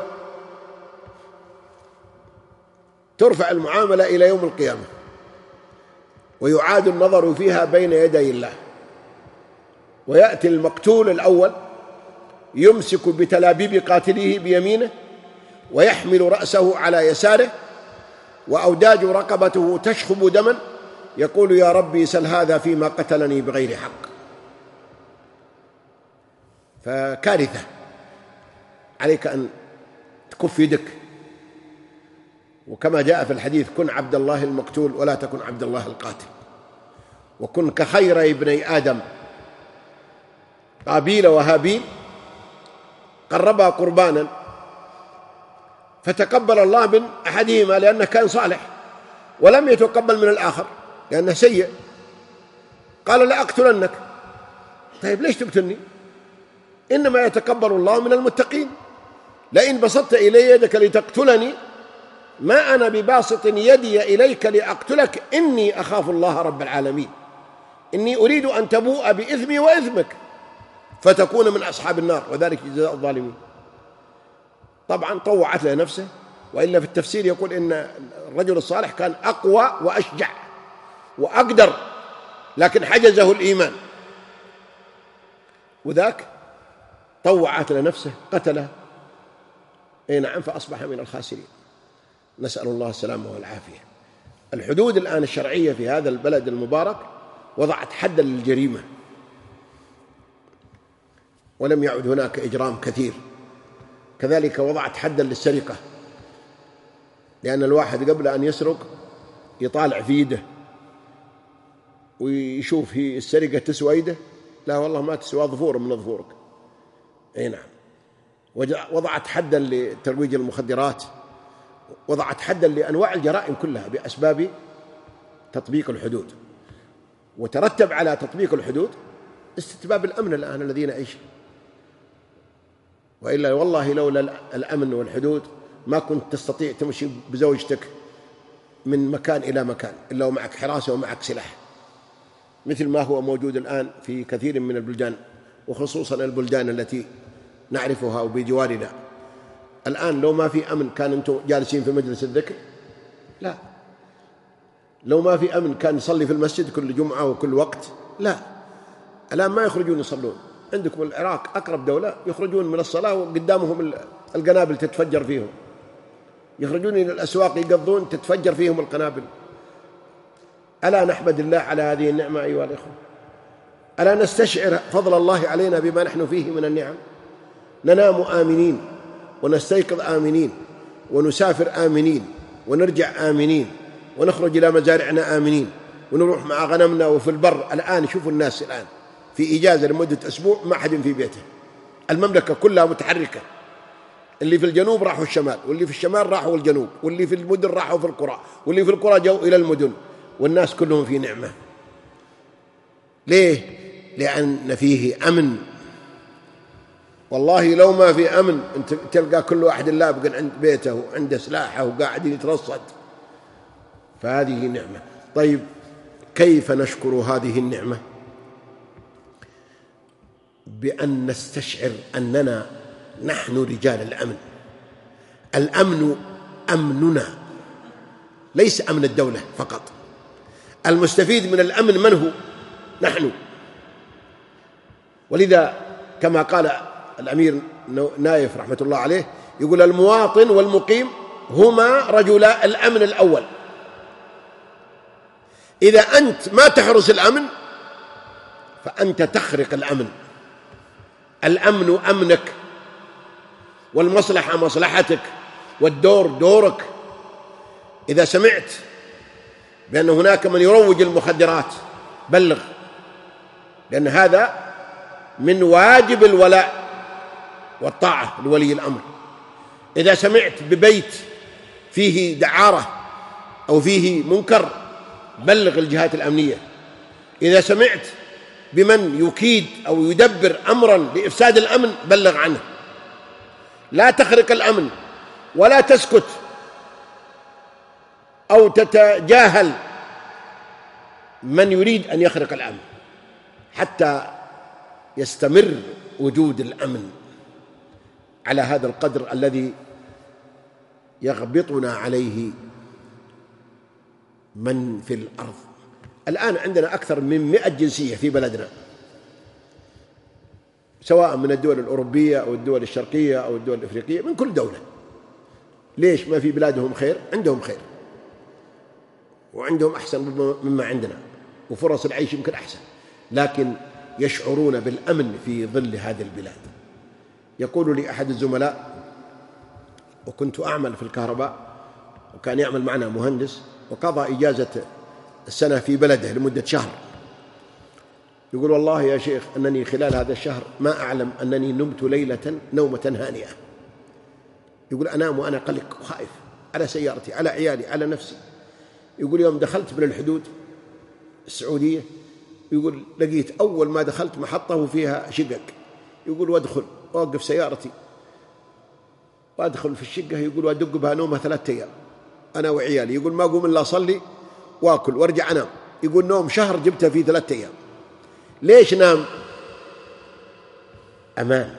ترفع المعاملة إلى يوم القيامة ويعاد النظر فيها بين يدي الله، ويأتي المقتول الأول يمسك بتلابيب قاتله بيمينه ويحمل رأسه على يساره وأوداج رقبته تشخب دما، يقول يا ربي سل هذا فيما قتلني بغير حق. فكارثة، عليك أن تكف يدك، وكما جاء في الحديث كن عبد الله المقتول ولا تكن عبد الله القاتل، وكن كخير ابني آدم قابيل وهابيل قربا قربانا فتقبل الله من أحدهما لأنه كان صالح، ولم يتقبل من الآخر لأنه سيء، قال لأقتلنك. طيب ليش تقتلني؟ إنما يتقبل الله من المتقين. لئن بسطت إلي يدك لتقتلني ما أنا بباسط يدي إليك لأقتلك إني أخاف الله رب العالمين، إني أريد أن تبوء بإثمي وإثمك فتكون من أصحاب النار وذلك جزاء الظالمين. طبعا طوعت له نفسه، وإلا في التفسير يقول إن الرجل الصالح كان أقوى وأشجع وأقدر، لكن حجزه الإيمان، وذاك طوعت لنفسه قتله، أي نعم، فأصبح من الخاسرين. نسأل الله السلامة والعافية. الحدود الآن الشرعية في هذا البلد المبارك وضعت حدا للجريمة، ولم يعد هناك إجرام كثير. كذلك وضعت حدا للسرقة، لأن الواحد قبل أن يسرق يطالع في يده ويشوف هي السرقة تسوى يده، لا والله ما تسوى ظفور من ظفورك. أي نعم. وضعت حدا لترويج المخدرات، وضعت حدا لأنواع الجرائم كلها بأسباب تطبيق الحدود. وترتب على تطبيق الحدود استتباب الأمن الآن الذي نعيشه، وإلا والله لولا الأمن والحدود ما كنت تستطيع تمشي بزوجتك من مكان إلى مكان إلا ومعك حراسة ومعك سلاح، مثل ما هو موجود الآن في كثير من البلدان، وخصوصا البلدان التي نعرفها وبجوارنا. الآن لو ما في أمن كان أنتم جالسين في مجلس الذكر؟ لا. لو ما في أمن كان نصلي في المسجد كل جمعة وكل وقت؟ لا. الآن ما يخرجون يصلون. عندكم العراق أقرب دولة يخرجون من الصلاة وقدامهم القنابل تتفجر فيهم، يخرجون إلى الأسواق يقضون تتفجر فيهم القنابل. ألا نحمد الله على هذه النعمة أيها الإخوة؟ ألا نستشعر فضل الله علينا بما نحن فيه من النعم؟ ننام آمنين ونستيقظ آمنين ونسافر آمنين ونرجع آمنين ونخرج إلى مزارعنا آمنين ونروح مع غنمنا وفي البر. الآن شوفوا الناس الآن في إجازة لمدة أسبوع ما أحد في بيته، المملكة كلها متحركة، اللي في الجنوب راحوا الشمال، واللي في الشمال راحوا الجنوب، واللي في المدن راحوا في القرى، واللي في القرى جو إلى المدن، والناس كلهم في نعمة. ليه؟ لأن فيه أمن. والله لو ما في أمن أنت تلقى كل واحد لابق عند بيته وعنده سلاحه وقاعد يترصد، فهذه نعمة. طيب كيف نشكر هذه النعمة؟ بأن نستشعر أننا نحن رجال الأمن. الأمن أمننا، ليس أمن الدولة فقط. المستفيد من الأمن من هو؟ نحن. ولذا كما قال الأمير نايف رحمة الله عليه، يقول المواطن والمقيم هما رجلا الأمن الأول. إذا أنت ما تحرس الأمن فأنت تخرق الأمن. الأمن أمنك، والمصلحة مصلحتك، والدور دورك. إذا سمعت بأن هناك من يروج المخدرات بلغ، لأن هذا من واجب الولاء والطاعة لولي الأمر. إذا سمعت ببيت فيه دعارة أو فيه منكر بلغ الجهات الأمنية. إذا سمعت بمن يكيد أو يدبر أمرا لإفساد الأمن بلغ عنه. لا تخرق الأمن ولا تسكت أو تتجاهل من يريد أن يخرق الأمن حتى يستمر وجود الأمن على هذا القدر الذي يغبطنا عليه من في الأرض. الآن عندنا أكثر من مئة جنسية في بلدنا، سواء من الدول الأوروبية أو الدول الشرقية أو الدول الإفريقية، من كل دولة. ليش؟ ما في بلادهم خير؟ عندهم خير وعندهم أحسن مما عندنا، وفرص العيش يمكن أحسن، لكن يشعرون بالأمن في ظل هذه البلاد. يقول لي أحد الزملاء، وكنت أعمل في الكهرباء وكان يعمل معنا مهندس وقضى إجازة السنة في بلده لمدة شهر، يقول والله يا شيخ أنني خلال هذا الشهر ما أعلم أنني نمت ليلة نومة هانئة. يقول أنام وأنا قلق وخائف على سيارتي، على عيالي، على نفسي. يقول يوم دخلت من الحدود السعودية، يقول لقيت أول ما دخلت محطة وفيها شقق، يقول وادخل وأوقف سيارتي وأدخل في الشقة، يقول وأدق بها نومة ثلاثة أيام أنا وعيالي. يقول ما أقوم إلا أصلي وأكل وأرجع أنام. يقول نوم شهر جبتها في ثلاثة أيام. ليش نام؟ أمان.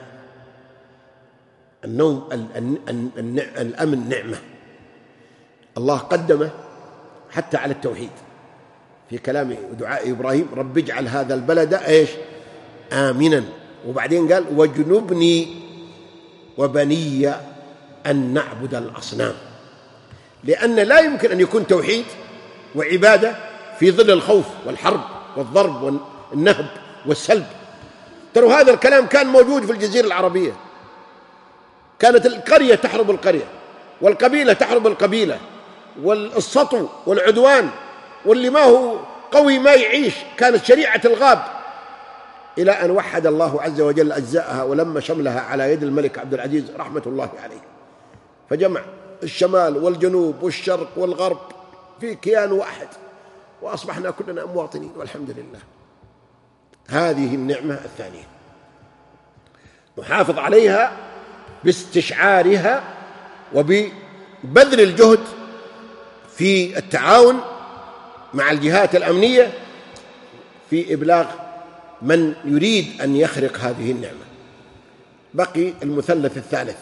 النوم الأمن نعمة الله قدمه حتى على التوحيد في كلام دعاء إبراهيم، رب اجعل هذا البلد إيش؟ آمنا. وبعدين قال واجنبني وبني أن نعبد الأصنام، لأن لا يمكن أن يكون توحيد وعبادة في ظل الخوف والحرب والضرب والنهب والسلب. ترى هذا الكلام كان موجود في الجزيرة العربية، كانت القرية تحرب القرية والقبيلة تحرب القبيلة والسطو والعدوان، واللي ما هو قوي ما يعيش. كانت شريعة الغاب، إلى أن وحد الله عز وجل أجزاءها ولما شملها على يد الملك عبد العزيز رحمة الله عليه، فجمع الشمال والجنوب والشرق والغرب في كيان واحد، وأصبحنا كلنا مواطنين والحمد لله. هذه النعمة الثانية نحافظ عليها باستشعارها وببذل الجهد في التعاون مع الجهات الأمنية في إبلاغ من يريد أن يخرق هذه النعمة. بقي المثلث الثالث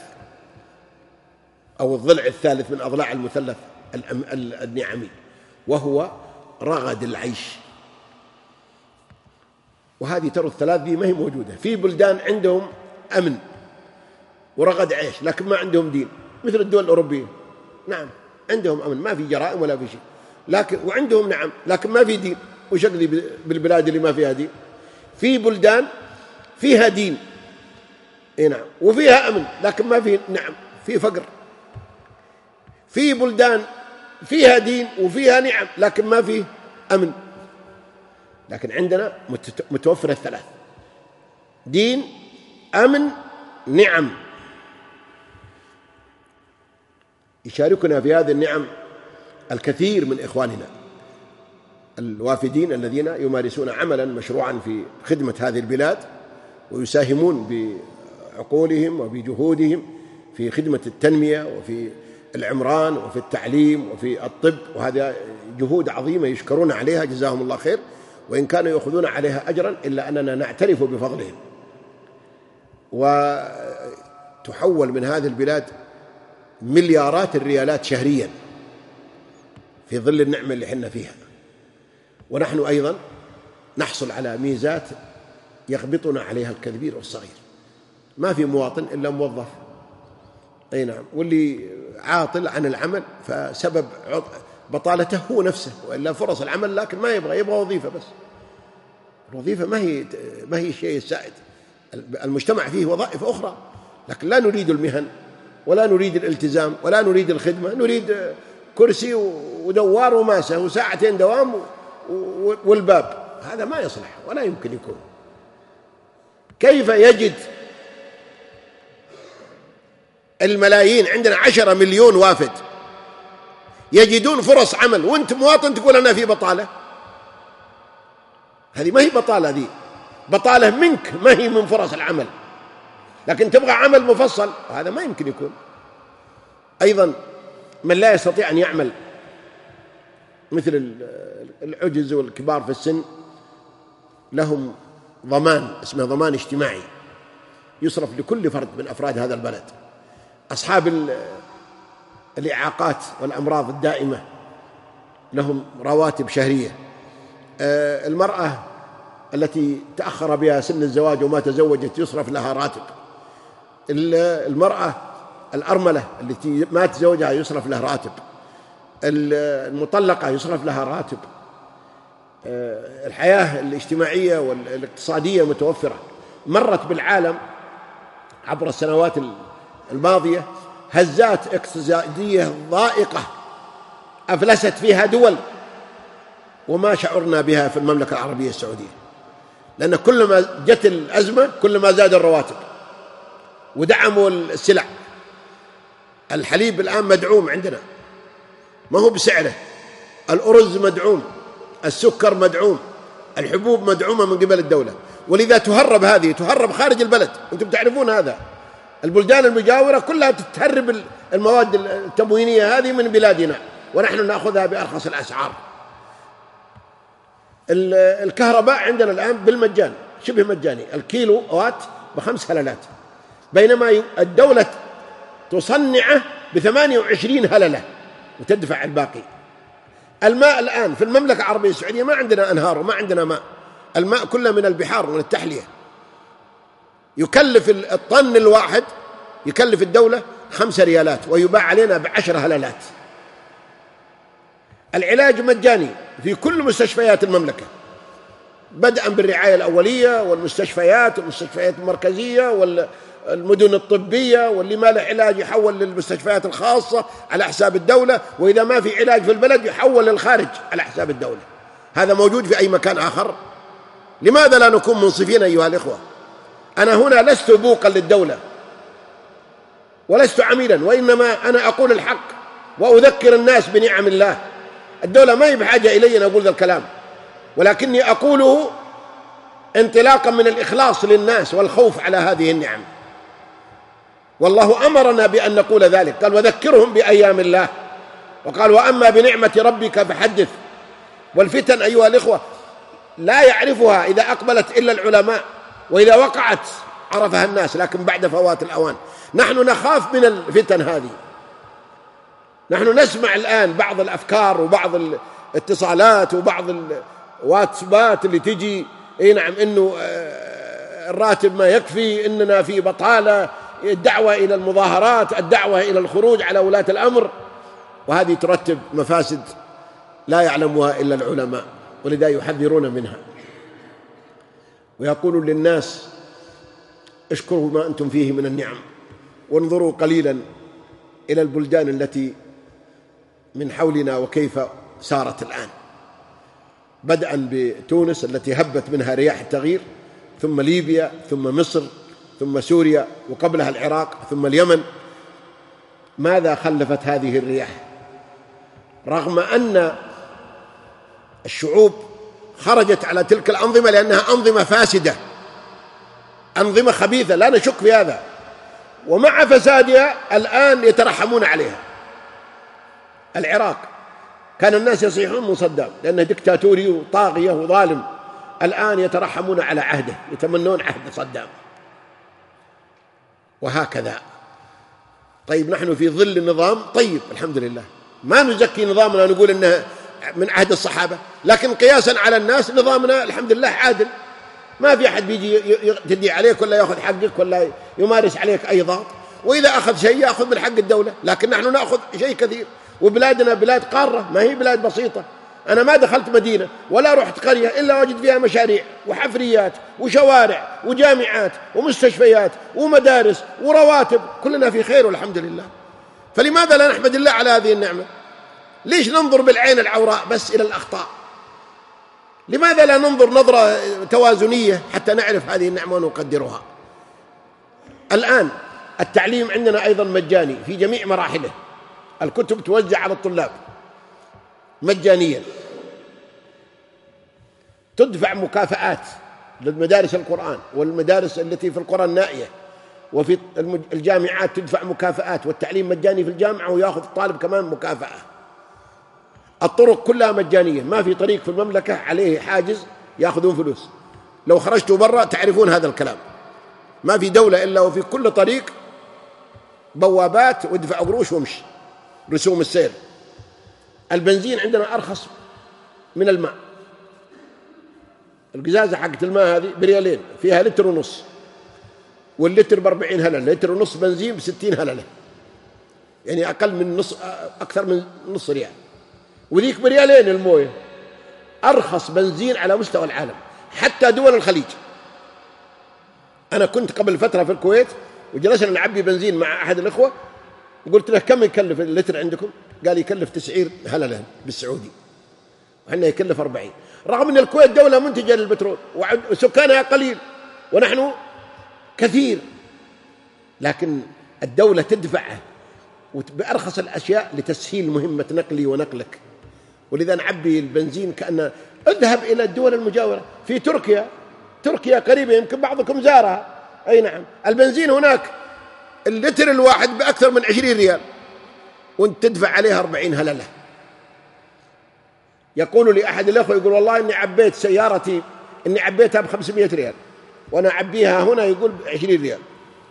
أو الضلع الثالث من أضلاع المثلث النعمي، وهو رغد العيش. وهذه ترى الثلاث دي ما هي موجودة في بلدان عندهم أمن ورغد عيش لكن ما عندهم دين، مثل الدول الأوروبية. نعم عندهم أمن، ما في جرائم ولا في شيء، لكن وعندهم نعم لكن ما في دين. وش أقضي بالبلاد اللي ما فيها دين؟ في بلدان فيها دين إيه نعم وفيها أمن لكن ما في نعم، في فقر. في بلدان فيها دين وفيها نعم لكن ما في أمن. لكن عندنا متوفر الثلاث: دين، أمن، نعم. يشاركنا في هذه النعم الكثير من إخواننا الوافدين الذين يمارسون عملا مشروعا في خدمة هذه البلاد، ويساهمون بعقولهم وبجهودهم في خدمة التنمية وفي العمران وفي التعليم وفي الطب، وهذا جهود عظيمة يشكرون عليها جزاهم الله خير، وإن كانوا يأخذون عليها أجرا إلا أننا نعترف بفضلهم. وتحول من هذه البلاد مليارات الريالات شهريا في ظل النعمة اللي حنا فيها، ونحن أيضا نحصل على ميزات يغبطنا عليها الكبير والصغير. ما في مواطن إلا موظف، أي نعم، واللي عاطل عن العمل فسبب بطالته هو نفسه، وإلا فرص العمل لكن ما يبغى يبغى وظيفة بس. الوظيفة ما هي ما هي شيء سائد، المجتمع فيه وظائف أخرى، لكن لا نريد المهن ولا نريد الالتزام ولا نريد الخدمة، نريد كرسي ودوار وماسة وساعتين دوام والباب. هذا ما يصلح ولا يمكن يكون. كيف يجد الملايين، عندنا عشرة مليون وافد، يجدون فرص عمل وانت مواطن تقول أنا في بطالة؟ هذه ما هي بطالة، هذه بطالة منك، ما هي من فرص العمل. لكن تبغى عمل مفصل، هذا ما يمكن يكون. أيضا من لا يستطيع أن يعمل مثل العجز والكبار في السن لهم ضمان اسمه ضمان اجتماعي يصرف لكل فرد من أفراد هذا البلد. أصحاب الإعاقات والأمراض الدائمة لهم رواتب شهرية. المرأة التي تأخر بها سن الزواج وما تزوجت يصرف لها راتب. المرأة الأرملة التي ما تزوجها يصرف لها راتب. المطلقة يصرف لها راتب. الحياة الاجتماعية والاقتصادية متوفرة. مرت بالعالم عبر السنوات الماضية هزات اقتصادية ضائقة أفلست فيها دول وما شعرنا بها في المملكة العربية السعودية، لأن كلما جت الأزمة كلما زاد الرواتب ودعموا السلع. الحليب الآن مدعوم عندنا، ما هو بسعره. الأرز مدعوم، السكر مدعوم، الحبوب مدعومة من قبل الدولة، ولذا تهرب هذه تهرب خارج البلد. أنتم تعرفون هذا. البلدان المجاورة كلها تتهرب المواد التموينية هذه من بلادنا ونحن نأخذها بأرخص الأسعار. الكهرباء عندنا الآن بالمجان، شبه مجاني، الكيلو وات بخمس هللات، بينما الدولة تصنعه بثمانية وعشرين هللة وتدفع الباقي. الماء الآن في المملكة العربية السعودية ما عندنا أنهار وما عندنا ماء، الماء كله من البحار من التحلية. يكلف الطن الواحد يكلف الدولة خمسة ريالات ويباع علينا بعشر هللات. العلاج مجاني في كل مستشفيات المملكة، بدءا بالرعاية الأولية والمستشفيات والمستشفيات المركزية والمدن الطبية، واللي ما له علاج يحول للمستشفيات الخاصة على حساب الدولة، وإذا ما في علاج في البلد يحول للخارج على حساب الدولة. هذا موجود في أي مكان آخر؟ لماذا لا نكون منصفين أيها الإخوة؟ أنا هنا لست بوقا للدولة ولست عميلا، وإنما أنا أقول الحق وأذكر الناس بنعم الله. الدولة ما هي بحاجة إلي أن أقول ذا الكلام، ولكني أقوله انطلاقا من الإخلاص للناس والخوف على هذه النعم. والله أمرنا بأن نقول ذلك، قال وذكرهم بأيام الله، وقال وأما بنعمة ربك فحدث. والفتن أيها الإخوة لا يعرفها إذا أقبلت إلا العلماء، وإذا وقعت عرفها الناس، لكن بعد فوات الأوان. نحن نخاف من الفتن هذه. نحن نسمع الآن بعض الأفكار وبعض الاتصالات وبعض الواتسابات اللي تجي، اي نعم، إنه الراتب ما يكفي، إننا في بطالة، الدعوة إلى المظاهرات، الدعوة إلى الخروج على ولاة الأمر، وهذه ترتب مفاسد لا يعلمها إلا العلماء، ولذا يحذرون منها ويقولون للناس اشكروا ما أنتم فيه من النعم، وانظروا قليلا إلى البلدان التي من حولنا وكيف سارت الآن، بدءا بتونس التي هبت منها رياح التغيير، ثم ليبيا، ثم مصر، ثم سوريا، وقبلها العراق، ثم اليمن. ماذا خلفت هذه الرياح؟ رغم أن الشعوب خرجت على تلك الأنظمة لأنها أنظمة فاسدة، أنظمة خبيثة، لا نشك في هذا، ومع فسادها الآن يترحمون عليها. العراق كان الناس يصيحون من صدام لأنه دكتاتوري وطاغية وظالم، الآن يترحمون على عهده، يتمنون عهد صدام، وهكذا. طيب نحن في ظل النظام طيب الحمد لله، ما نزكي نظامنا نقول إنه من عهد الصحابة، لكن قياسا على الناس نظامنا الحمد لله عادل، ما في أحد بيجي يقتدي عليك ولا يأخذ حقك ولا يمارس عليك أي ضغط، وإذا أخذ شيء يأخذ من حق الدولة. لكن نحن نأخذ شيء كثير، وبلادنا بلاد قارة، ما هي بلاد بسيطة، أنا ما دخلت مدينة ولا رحت قرية إلا وجد فيها مشاريع وحفريات وشوارع وجامعات ومستشفيات ومدارس ورواتب، كلنا في خير والحمد لله. فلماذا لا نحمد الله على هذه النعمة؟ ليش ننظر بالعين العوراء بس إلى الأخطاء؟ لماذا لا ننظر نظرة توازنية حتى نعرف هذه النعمة ونقدرها؟ الآن التعليم عندنا أيضا مجاني في جميع مراحله، الكتب توزع على الطلاب مجانيا، تدفع مكافآت للمدارس القرآن والمدارس التي في القرى النائية، وفي الجامعات تدفع مكافآت، والتعليم مجاني في الجامعة ويأخذ الطالب كمان مكافأة. الطرق كلها مجانية، ما في طريق في المملكة عليه حاجز يأخذون فلوس. لو خرجتوا برا تعرفون هذا الكلام، ما في دولة إلا وفي كل طريق بوابات وادفع قروش وامشي، رسوم السير. البنزين عندنا أرخص من الماء، القزازة حقت الماء هذه بريالين فيها لتر ونص، واللتر بأربعين هللة، لتر ونص بنزين بستين هللة، يعني أقل من نص، أكثر من نص ريال. وذيك بريالين المويه، أرخص بنزين على مستوى العالم حتى دول الخليج. أنا كنت قبل فترة في الكويت وجلسنا نعبي بنزين مع أحد الإخوة، قلت له كم يكلف اللتر عندكم؟ قال يكلف تسعين هللة بالسعودي، وحنا يكلف أربعين، رغم أن الكويت دولة منتجة للبترول وسكانها قليل ونحن كثير، لكن الدولة تدفعه بأرخص الأشياء لتسهيل مهمة نقلي ونقلك. ولذا نعبي البنزين كأن اذهب إلى الدول المجاورة، في تركيا، تركيا قريبة يمكن بعضكم زارها، أي نعم، البنزين هناك اللتر الواحد بأكثر من عشرين ريال وانت تدفع عليها أربعين هللة. يقول لي أحد الأخوة، يقول والله إني عبيت سيارتي، إني عبيتها بخمسمائة ريال وأنا عبيها هنا يقول بعشرين ريال.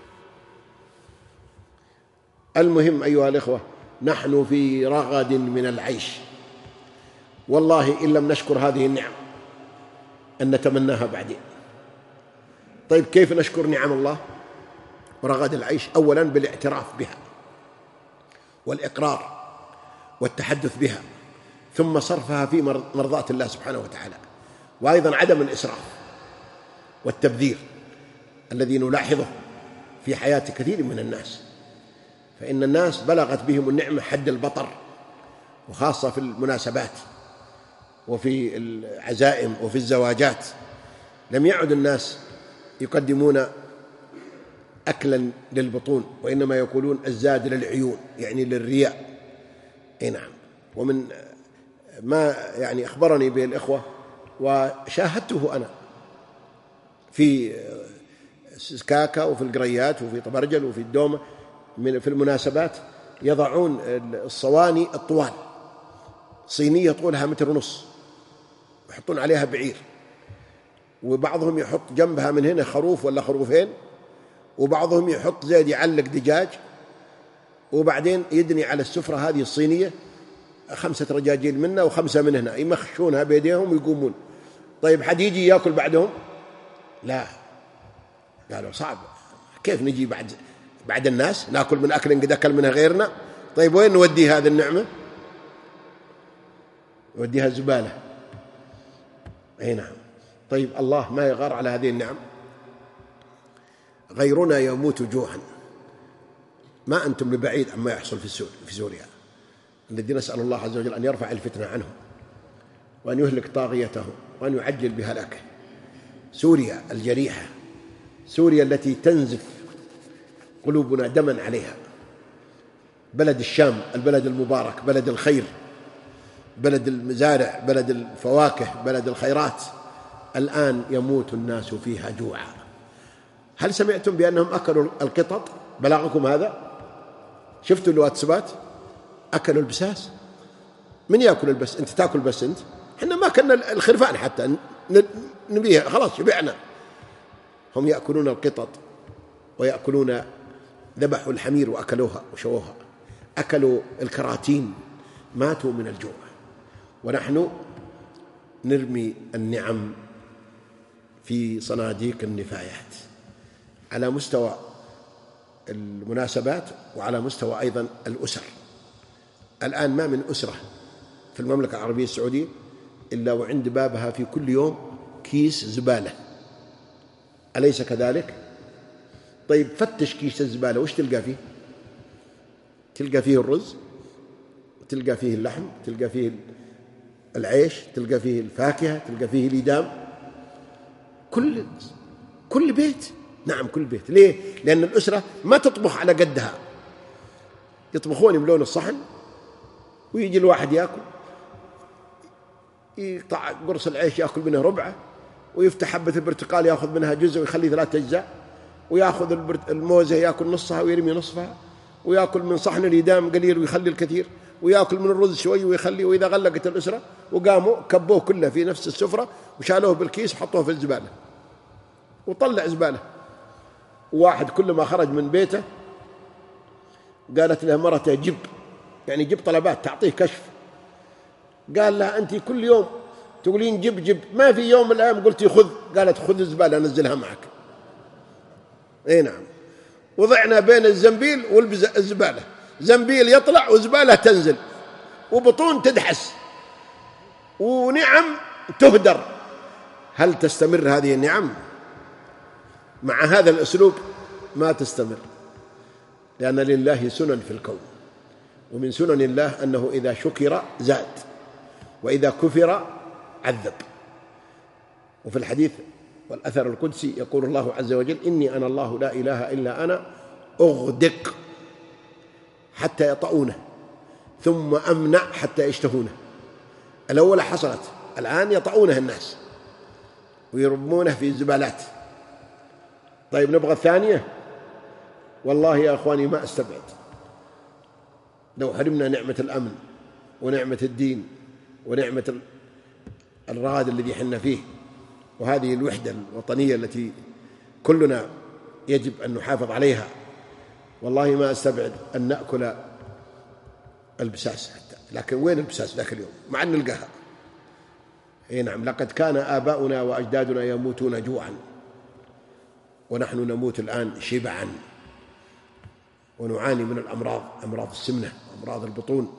المهم أيها الإخوة، نحن في رغد من العيش، والله إن لم نشكر هذه النعم أن نتمناها بعدين. طيب كيف نشكر نعم الله ورغد العيش؟ أولا بالاعتراف بها والإقرار والتحدث بها، ثم صرفها في مرضاة الله سبحانه وتعالى، وأيضا عدم الإسراف والتبذير الذي نلاحظه في حياة كثير من الناس. فإن الناس بلغت بهم النعمة حد البطر، وخاصة في المناسبات وفي العزائم وفي الزواجات، لم يعد الناس يقدمون أكلا للبطون، وإنما يقولون الزاد للعيون، يعني للرياء. أي نعم. ومن ما يعني أخبرني به الإخوة وشاهدته أنا في سكاكا وفي القريات وفي طبرجل وفي الدومة، من في المناسبات يضعون الصواني الطوال، صينية طولها متر ونص، يحطون عليها بعير، وبعضهم يحط جنبها من هنا خروف ولا خروفين، وبعضهم يحط زيد يعلق دجاج، وبعدين يدني على السفرة هذه الصينية خمسة رجاجيل منا وخمسة من هنا، يمخشونها بيديهم ويقومون. طيب حد يجي يأكل بعدهم؟ لا، قالوا صعب، كيف نجي بعد بعد الناس نأكل من أكل قد أكل منها غيرنا؟ طيب وين نودي هذه النعمة؟ نوديها الزبالة. أي نعم. طيب الله ما يغار على هذه النعم؟ غيرنا يموت جوعا، ما أنتم ببعيد عما يحصل في سوريا، الذي نسأل الله عز وجل أن يرفع الفتنة عنهم وأن يهلك طاغيته وأن يعجل بهلاكه. سوريا الجريحة، سوريا التي تنزف قلوبنا دما عليها، بلد الشام، البلد المبارك، بلد الخير، بلد المزارع، بلد الفواكه، بلد الخيرات، الآن يموت الناس فيها جوعا. هل سمعتم بأنهم أكلوا القطط؟ بلغكم هذا؟ شفتوا الواتسابات؟ أكلوا البساس. من يأكل البس؟ أنت تأكل بس أنت؟ إحنا ما كنا الخرفان حتى نبيها، خلاص شبعنا. هم يأكلون القطط ويأكلون، ذبحوا الحمير وأكلوها وشووها، أكلوا الكراتين، ماتوا من الجوع. ونحن نرمي النعم في صناديق النفايات على مستوى المناسبات وعلى مستوى أيضا الأسر. الآن ما من أسرة في المملكة العربية السعودية إلا وعند بابها في كل يوم كيس زبالة، أليس كذلك؟ طيب فتش كيس الزبالة، وش تلقى فيه؟ تلقى فيه الرز، تلقى فيه اللحم، تلقى فيه العيش، تلقى فيه الفاكهة، تلقى فيه الإدام. كل كل بيت، نعم كل بيت. ليه؟ لأن الأسرة ما تطبخ على قدها، يطبخون يملون الصحن ويجي الواحد يأكل، يقطع قرص العيش يأكل منه ربعه، ويفتح حبة البرتقال يأخذ منها جزء ويخلي ثلاثة أجزاء، ويأخذ الموزة يأكل نصها ويرمي نصفها، ويأكل من صحن الإدام قليل ويخلي الكثير، ويأكل من الرز شوي ويخلي. وإذا غلقت الأسرة وقاموا كبوه كله في نفس السفرة وشالوه بالكيس وحطوه في الزبالة وطلع زبالة. واحد كل ما خرج من بيته قالت له مرته جب، يعني جب طلبات تعطيه كشف، قال لها أنت كل يوم تقولين جب جب، ما في يوم من الأيام قلتي خذ؟ قالت خذ الزبالة نزلها معك. اي نعم. وضعنا بين الزنبيل والزبالة، زنبيل يطلع وزبالة تنزل، وبطون تدحس، ونعم تهدر. هل تستمر هذه النعم؟ مع هذا الأسلوب ما تستمر، لأن لله سنن في الكون، ومن سنن الله أنه إذا شكر زاد وإذا كفر عذب. وفي الحديث والأثر القدسي يقول الله عز وجل: إني أنا الله لا إله إلا أنا أغدق حتى يطؤونه ثم أمنع حتى يشتهونه. الأولى حصلت، الآن يطؤونه الناس ويرمونه في الزبالات. طيب نبغى الثانية؟ والله يا أخواني ما أستبعد لو حرمنا نعمة الأمن ونعمة الدين ونعمة الرغد الذي حنا فيه، وهذه الوحدة الوطنية التي كلنا يجب أن نحافظ عليها، والله ما أستبعد أن نأكل البساس حتى. لكن وين البساس ذاك اليوم؟ مع أن نلقاها. إيه نعم، لقد كان آباؤنا وأجدادنا يموتون جوعا ونحن نموت الآن شبعا، ونعاني من الأمراض، أمراض السمنة، أمراض البطون.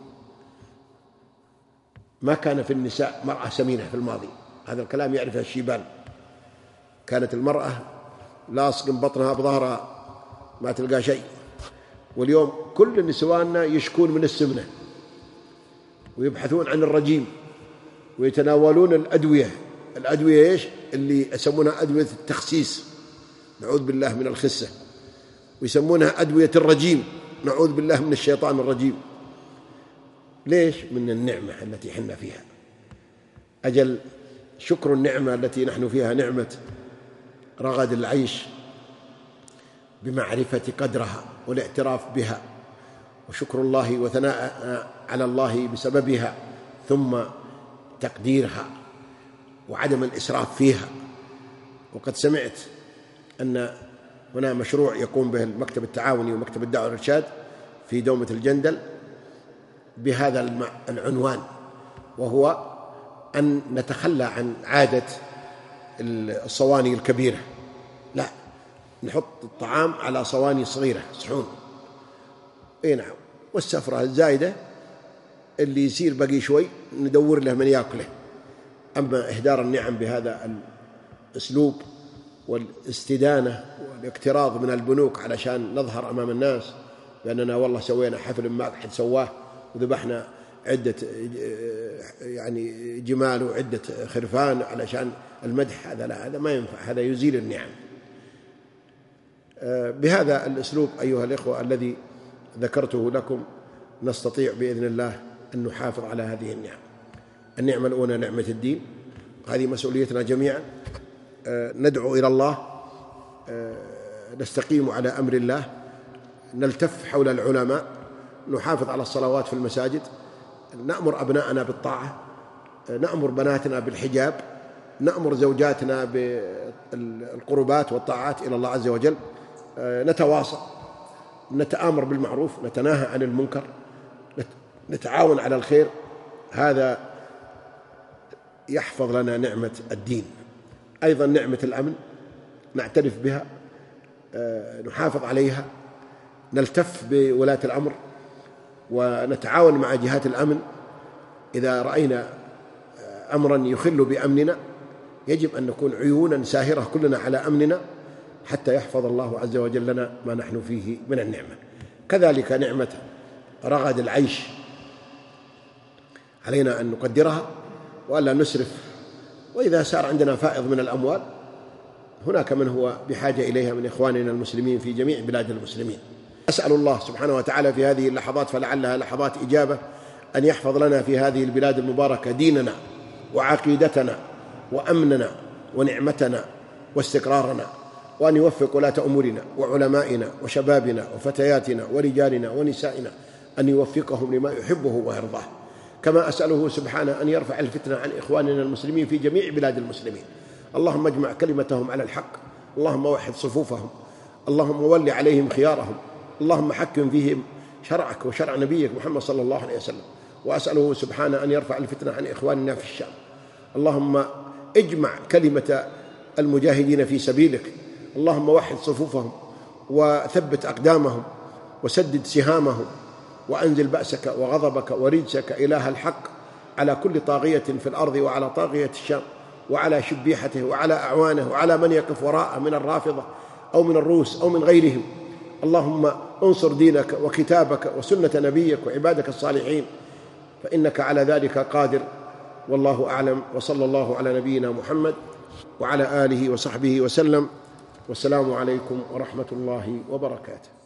ما كان في النساء مرأة سمينة في الماضي، هذا الكلام يعرفه الشيبان. كانت المرأة لاصق بطنها بظهرها ما تلقى شيء، واليوم كل نسواننا يشكون من السمنة ويبحثون عن الرجيم ويتناولون الأدوية. الأدوية إيش؟ اللي يسمونها أدوية التخسيس، نعوذ بالله من الخسة، ويسمونها أدوية الرجيم، نعوذ بالله من الشيطان الرجيم. ليش؟ من النعمة التي حنا فيها. أجل شكر النعمة التي نحن فيها، نعمة رغد العيش بمعرفة قدرها والاعتراف بها، وشكر الله وثناء على الله بسببها، ثم تقديرها وعدم الإسراف فيها. وقد سمعت أن هنا مشروع يقوم به المكتب التعاوني ومكتب الدعوة والإرشاد في دومة الجندل بهذا العنوان، وهو أن نتخلى عن عادة الصواني الكبيرة، لا، نحط الطعام على صواني صغيرة، صحون. اي نعم. والسفرة الزايدة اللي يصير بقي شوي ندور له من يأكله. أما إهدار النعم بهذا الأسلوب والاستدانة والاقتراض من البنوك علشان نظهر أمام الناس بأننا والله سوينا حفل ما أحد سواه وذبحنا عدة يعني جمال وعدة خرفان علشان المدح، هذا لا، هذا ما ينفع، هذا يزيل النعم. بهذا الأسلوب أيها الإخوة الذي ذكرته لكم نستطيع بإذن الله أن نحافظ على هذه النعم. النعمة الأولى نعمة الدين، هذه مسؤوليتنا جميعا. ندعو إلى الله، نستقيم على أمر الله، نلتف حول العلماء، نحافظ على الصلوات في المساجد، نأمر أبناءنا بالطاعة، نأمر بناتنا بالحجاب، نأمر زوجاتنا بالقربات والطاعات إلى الله عز وجل، نتواصل، نتآمر بالمعروف، نتناهى عن المنكر، نتعاون على الخير. هذا يحفظ لنا نعمة الدين. أيضا نعمة الأمن نعترف بها، نحافظ عليها، نلتف بولاة الأمر ونتعاون مع جهات الأمن إذا رأينا أمرا يخل بأمننا يجب أن نكون عيونا ساهرة كلنا على أمننا حتى يحفظ الله عز وجل لنا ما نحن فيه من النعمة. كذلك نعمة رغد العيش علينا أن نقدرها وألا نسرف، وإذا صار عندنا فائض من الأموال هناك من هو بحاجة إليها من إخواننا المسلمين في جميع بلاد المسلمين. أسأل الله سبحانه وتعالى في هذه اللحظات، فلعلها لحظات إجابة، أن يحفظ لنا في هذه البلاد المباركة ديننا وعقيدتنا وأمننا ونعمتنا واستقرارنا، وأن يوفق ولاة أمورنا وعلمائنا وشبابنا وفتياتنا ورجالنا ونسائنا أن يوفقهم لما يحبه ويرضاه. كما أسأله سبحانه أن يرفع الفتنة عن إخواننا المسلمين في جميع بلاد المسلمين. اللهم اجمع كلمتهم على الحق، اللهم وحد صفوفهم، اللهم ول عليهم خيارهم، اللهم حكم فيهم شرعك وشرع نبيك محمد صلى الله عليه وسلم. وأسأله سبحانه أن يرفع الفتنة عن إخواننا في الشام. اللهم اجمع كلمة المجاهدين في سبيلك، اللهم وحد صفوفهم وثبت أقدامهم وسدد سهامهم، وأنزل بأسك وغضبك ورجسك إله الحق على كل طاغية في الأرض وعلى طاغية الشام وعلى شبيحته وعلى أعوانه وعلى من يقف وراءه من الرافضة أو من الروس أو من غيرهم. اللهم انصر دينك وكتابك وسنة نبيك وعبادك الصالحين، فإنك على ذلك قادر. والله أعلم، وصلى الله على نبينا محمد وعلى آله وصحبه وسلم، والسلام عليكم ورحمة الله وبركاته.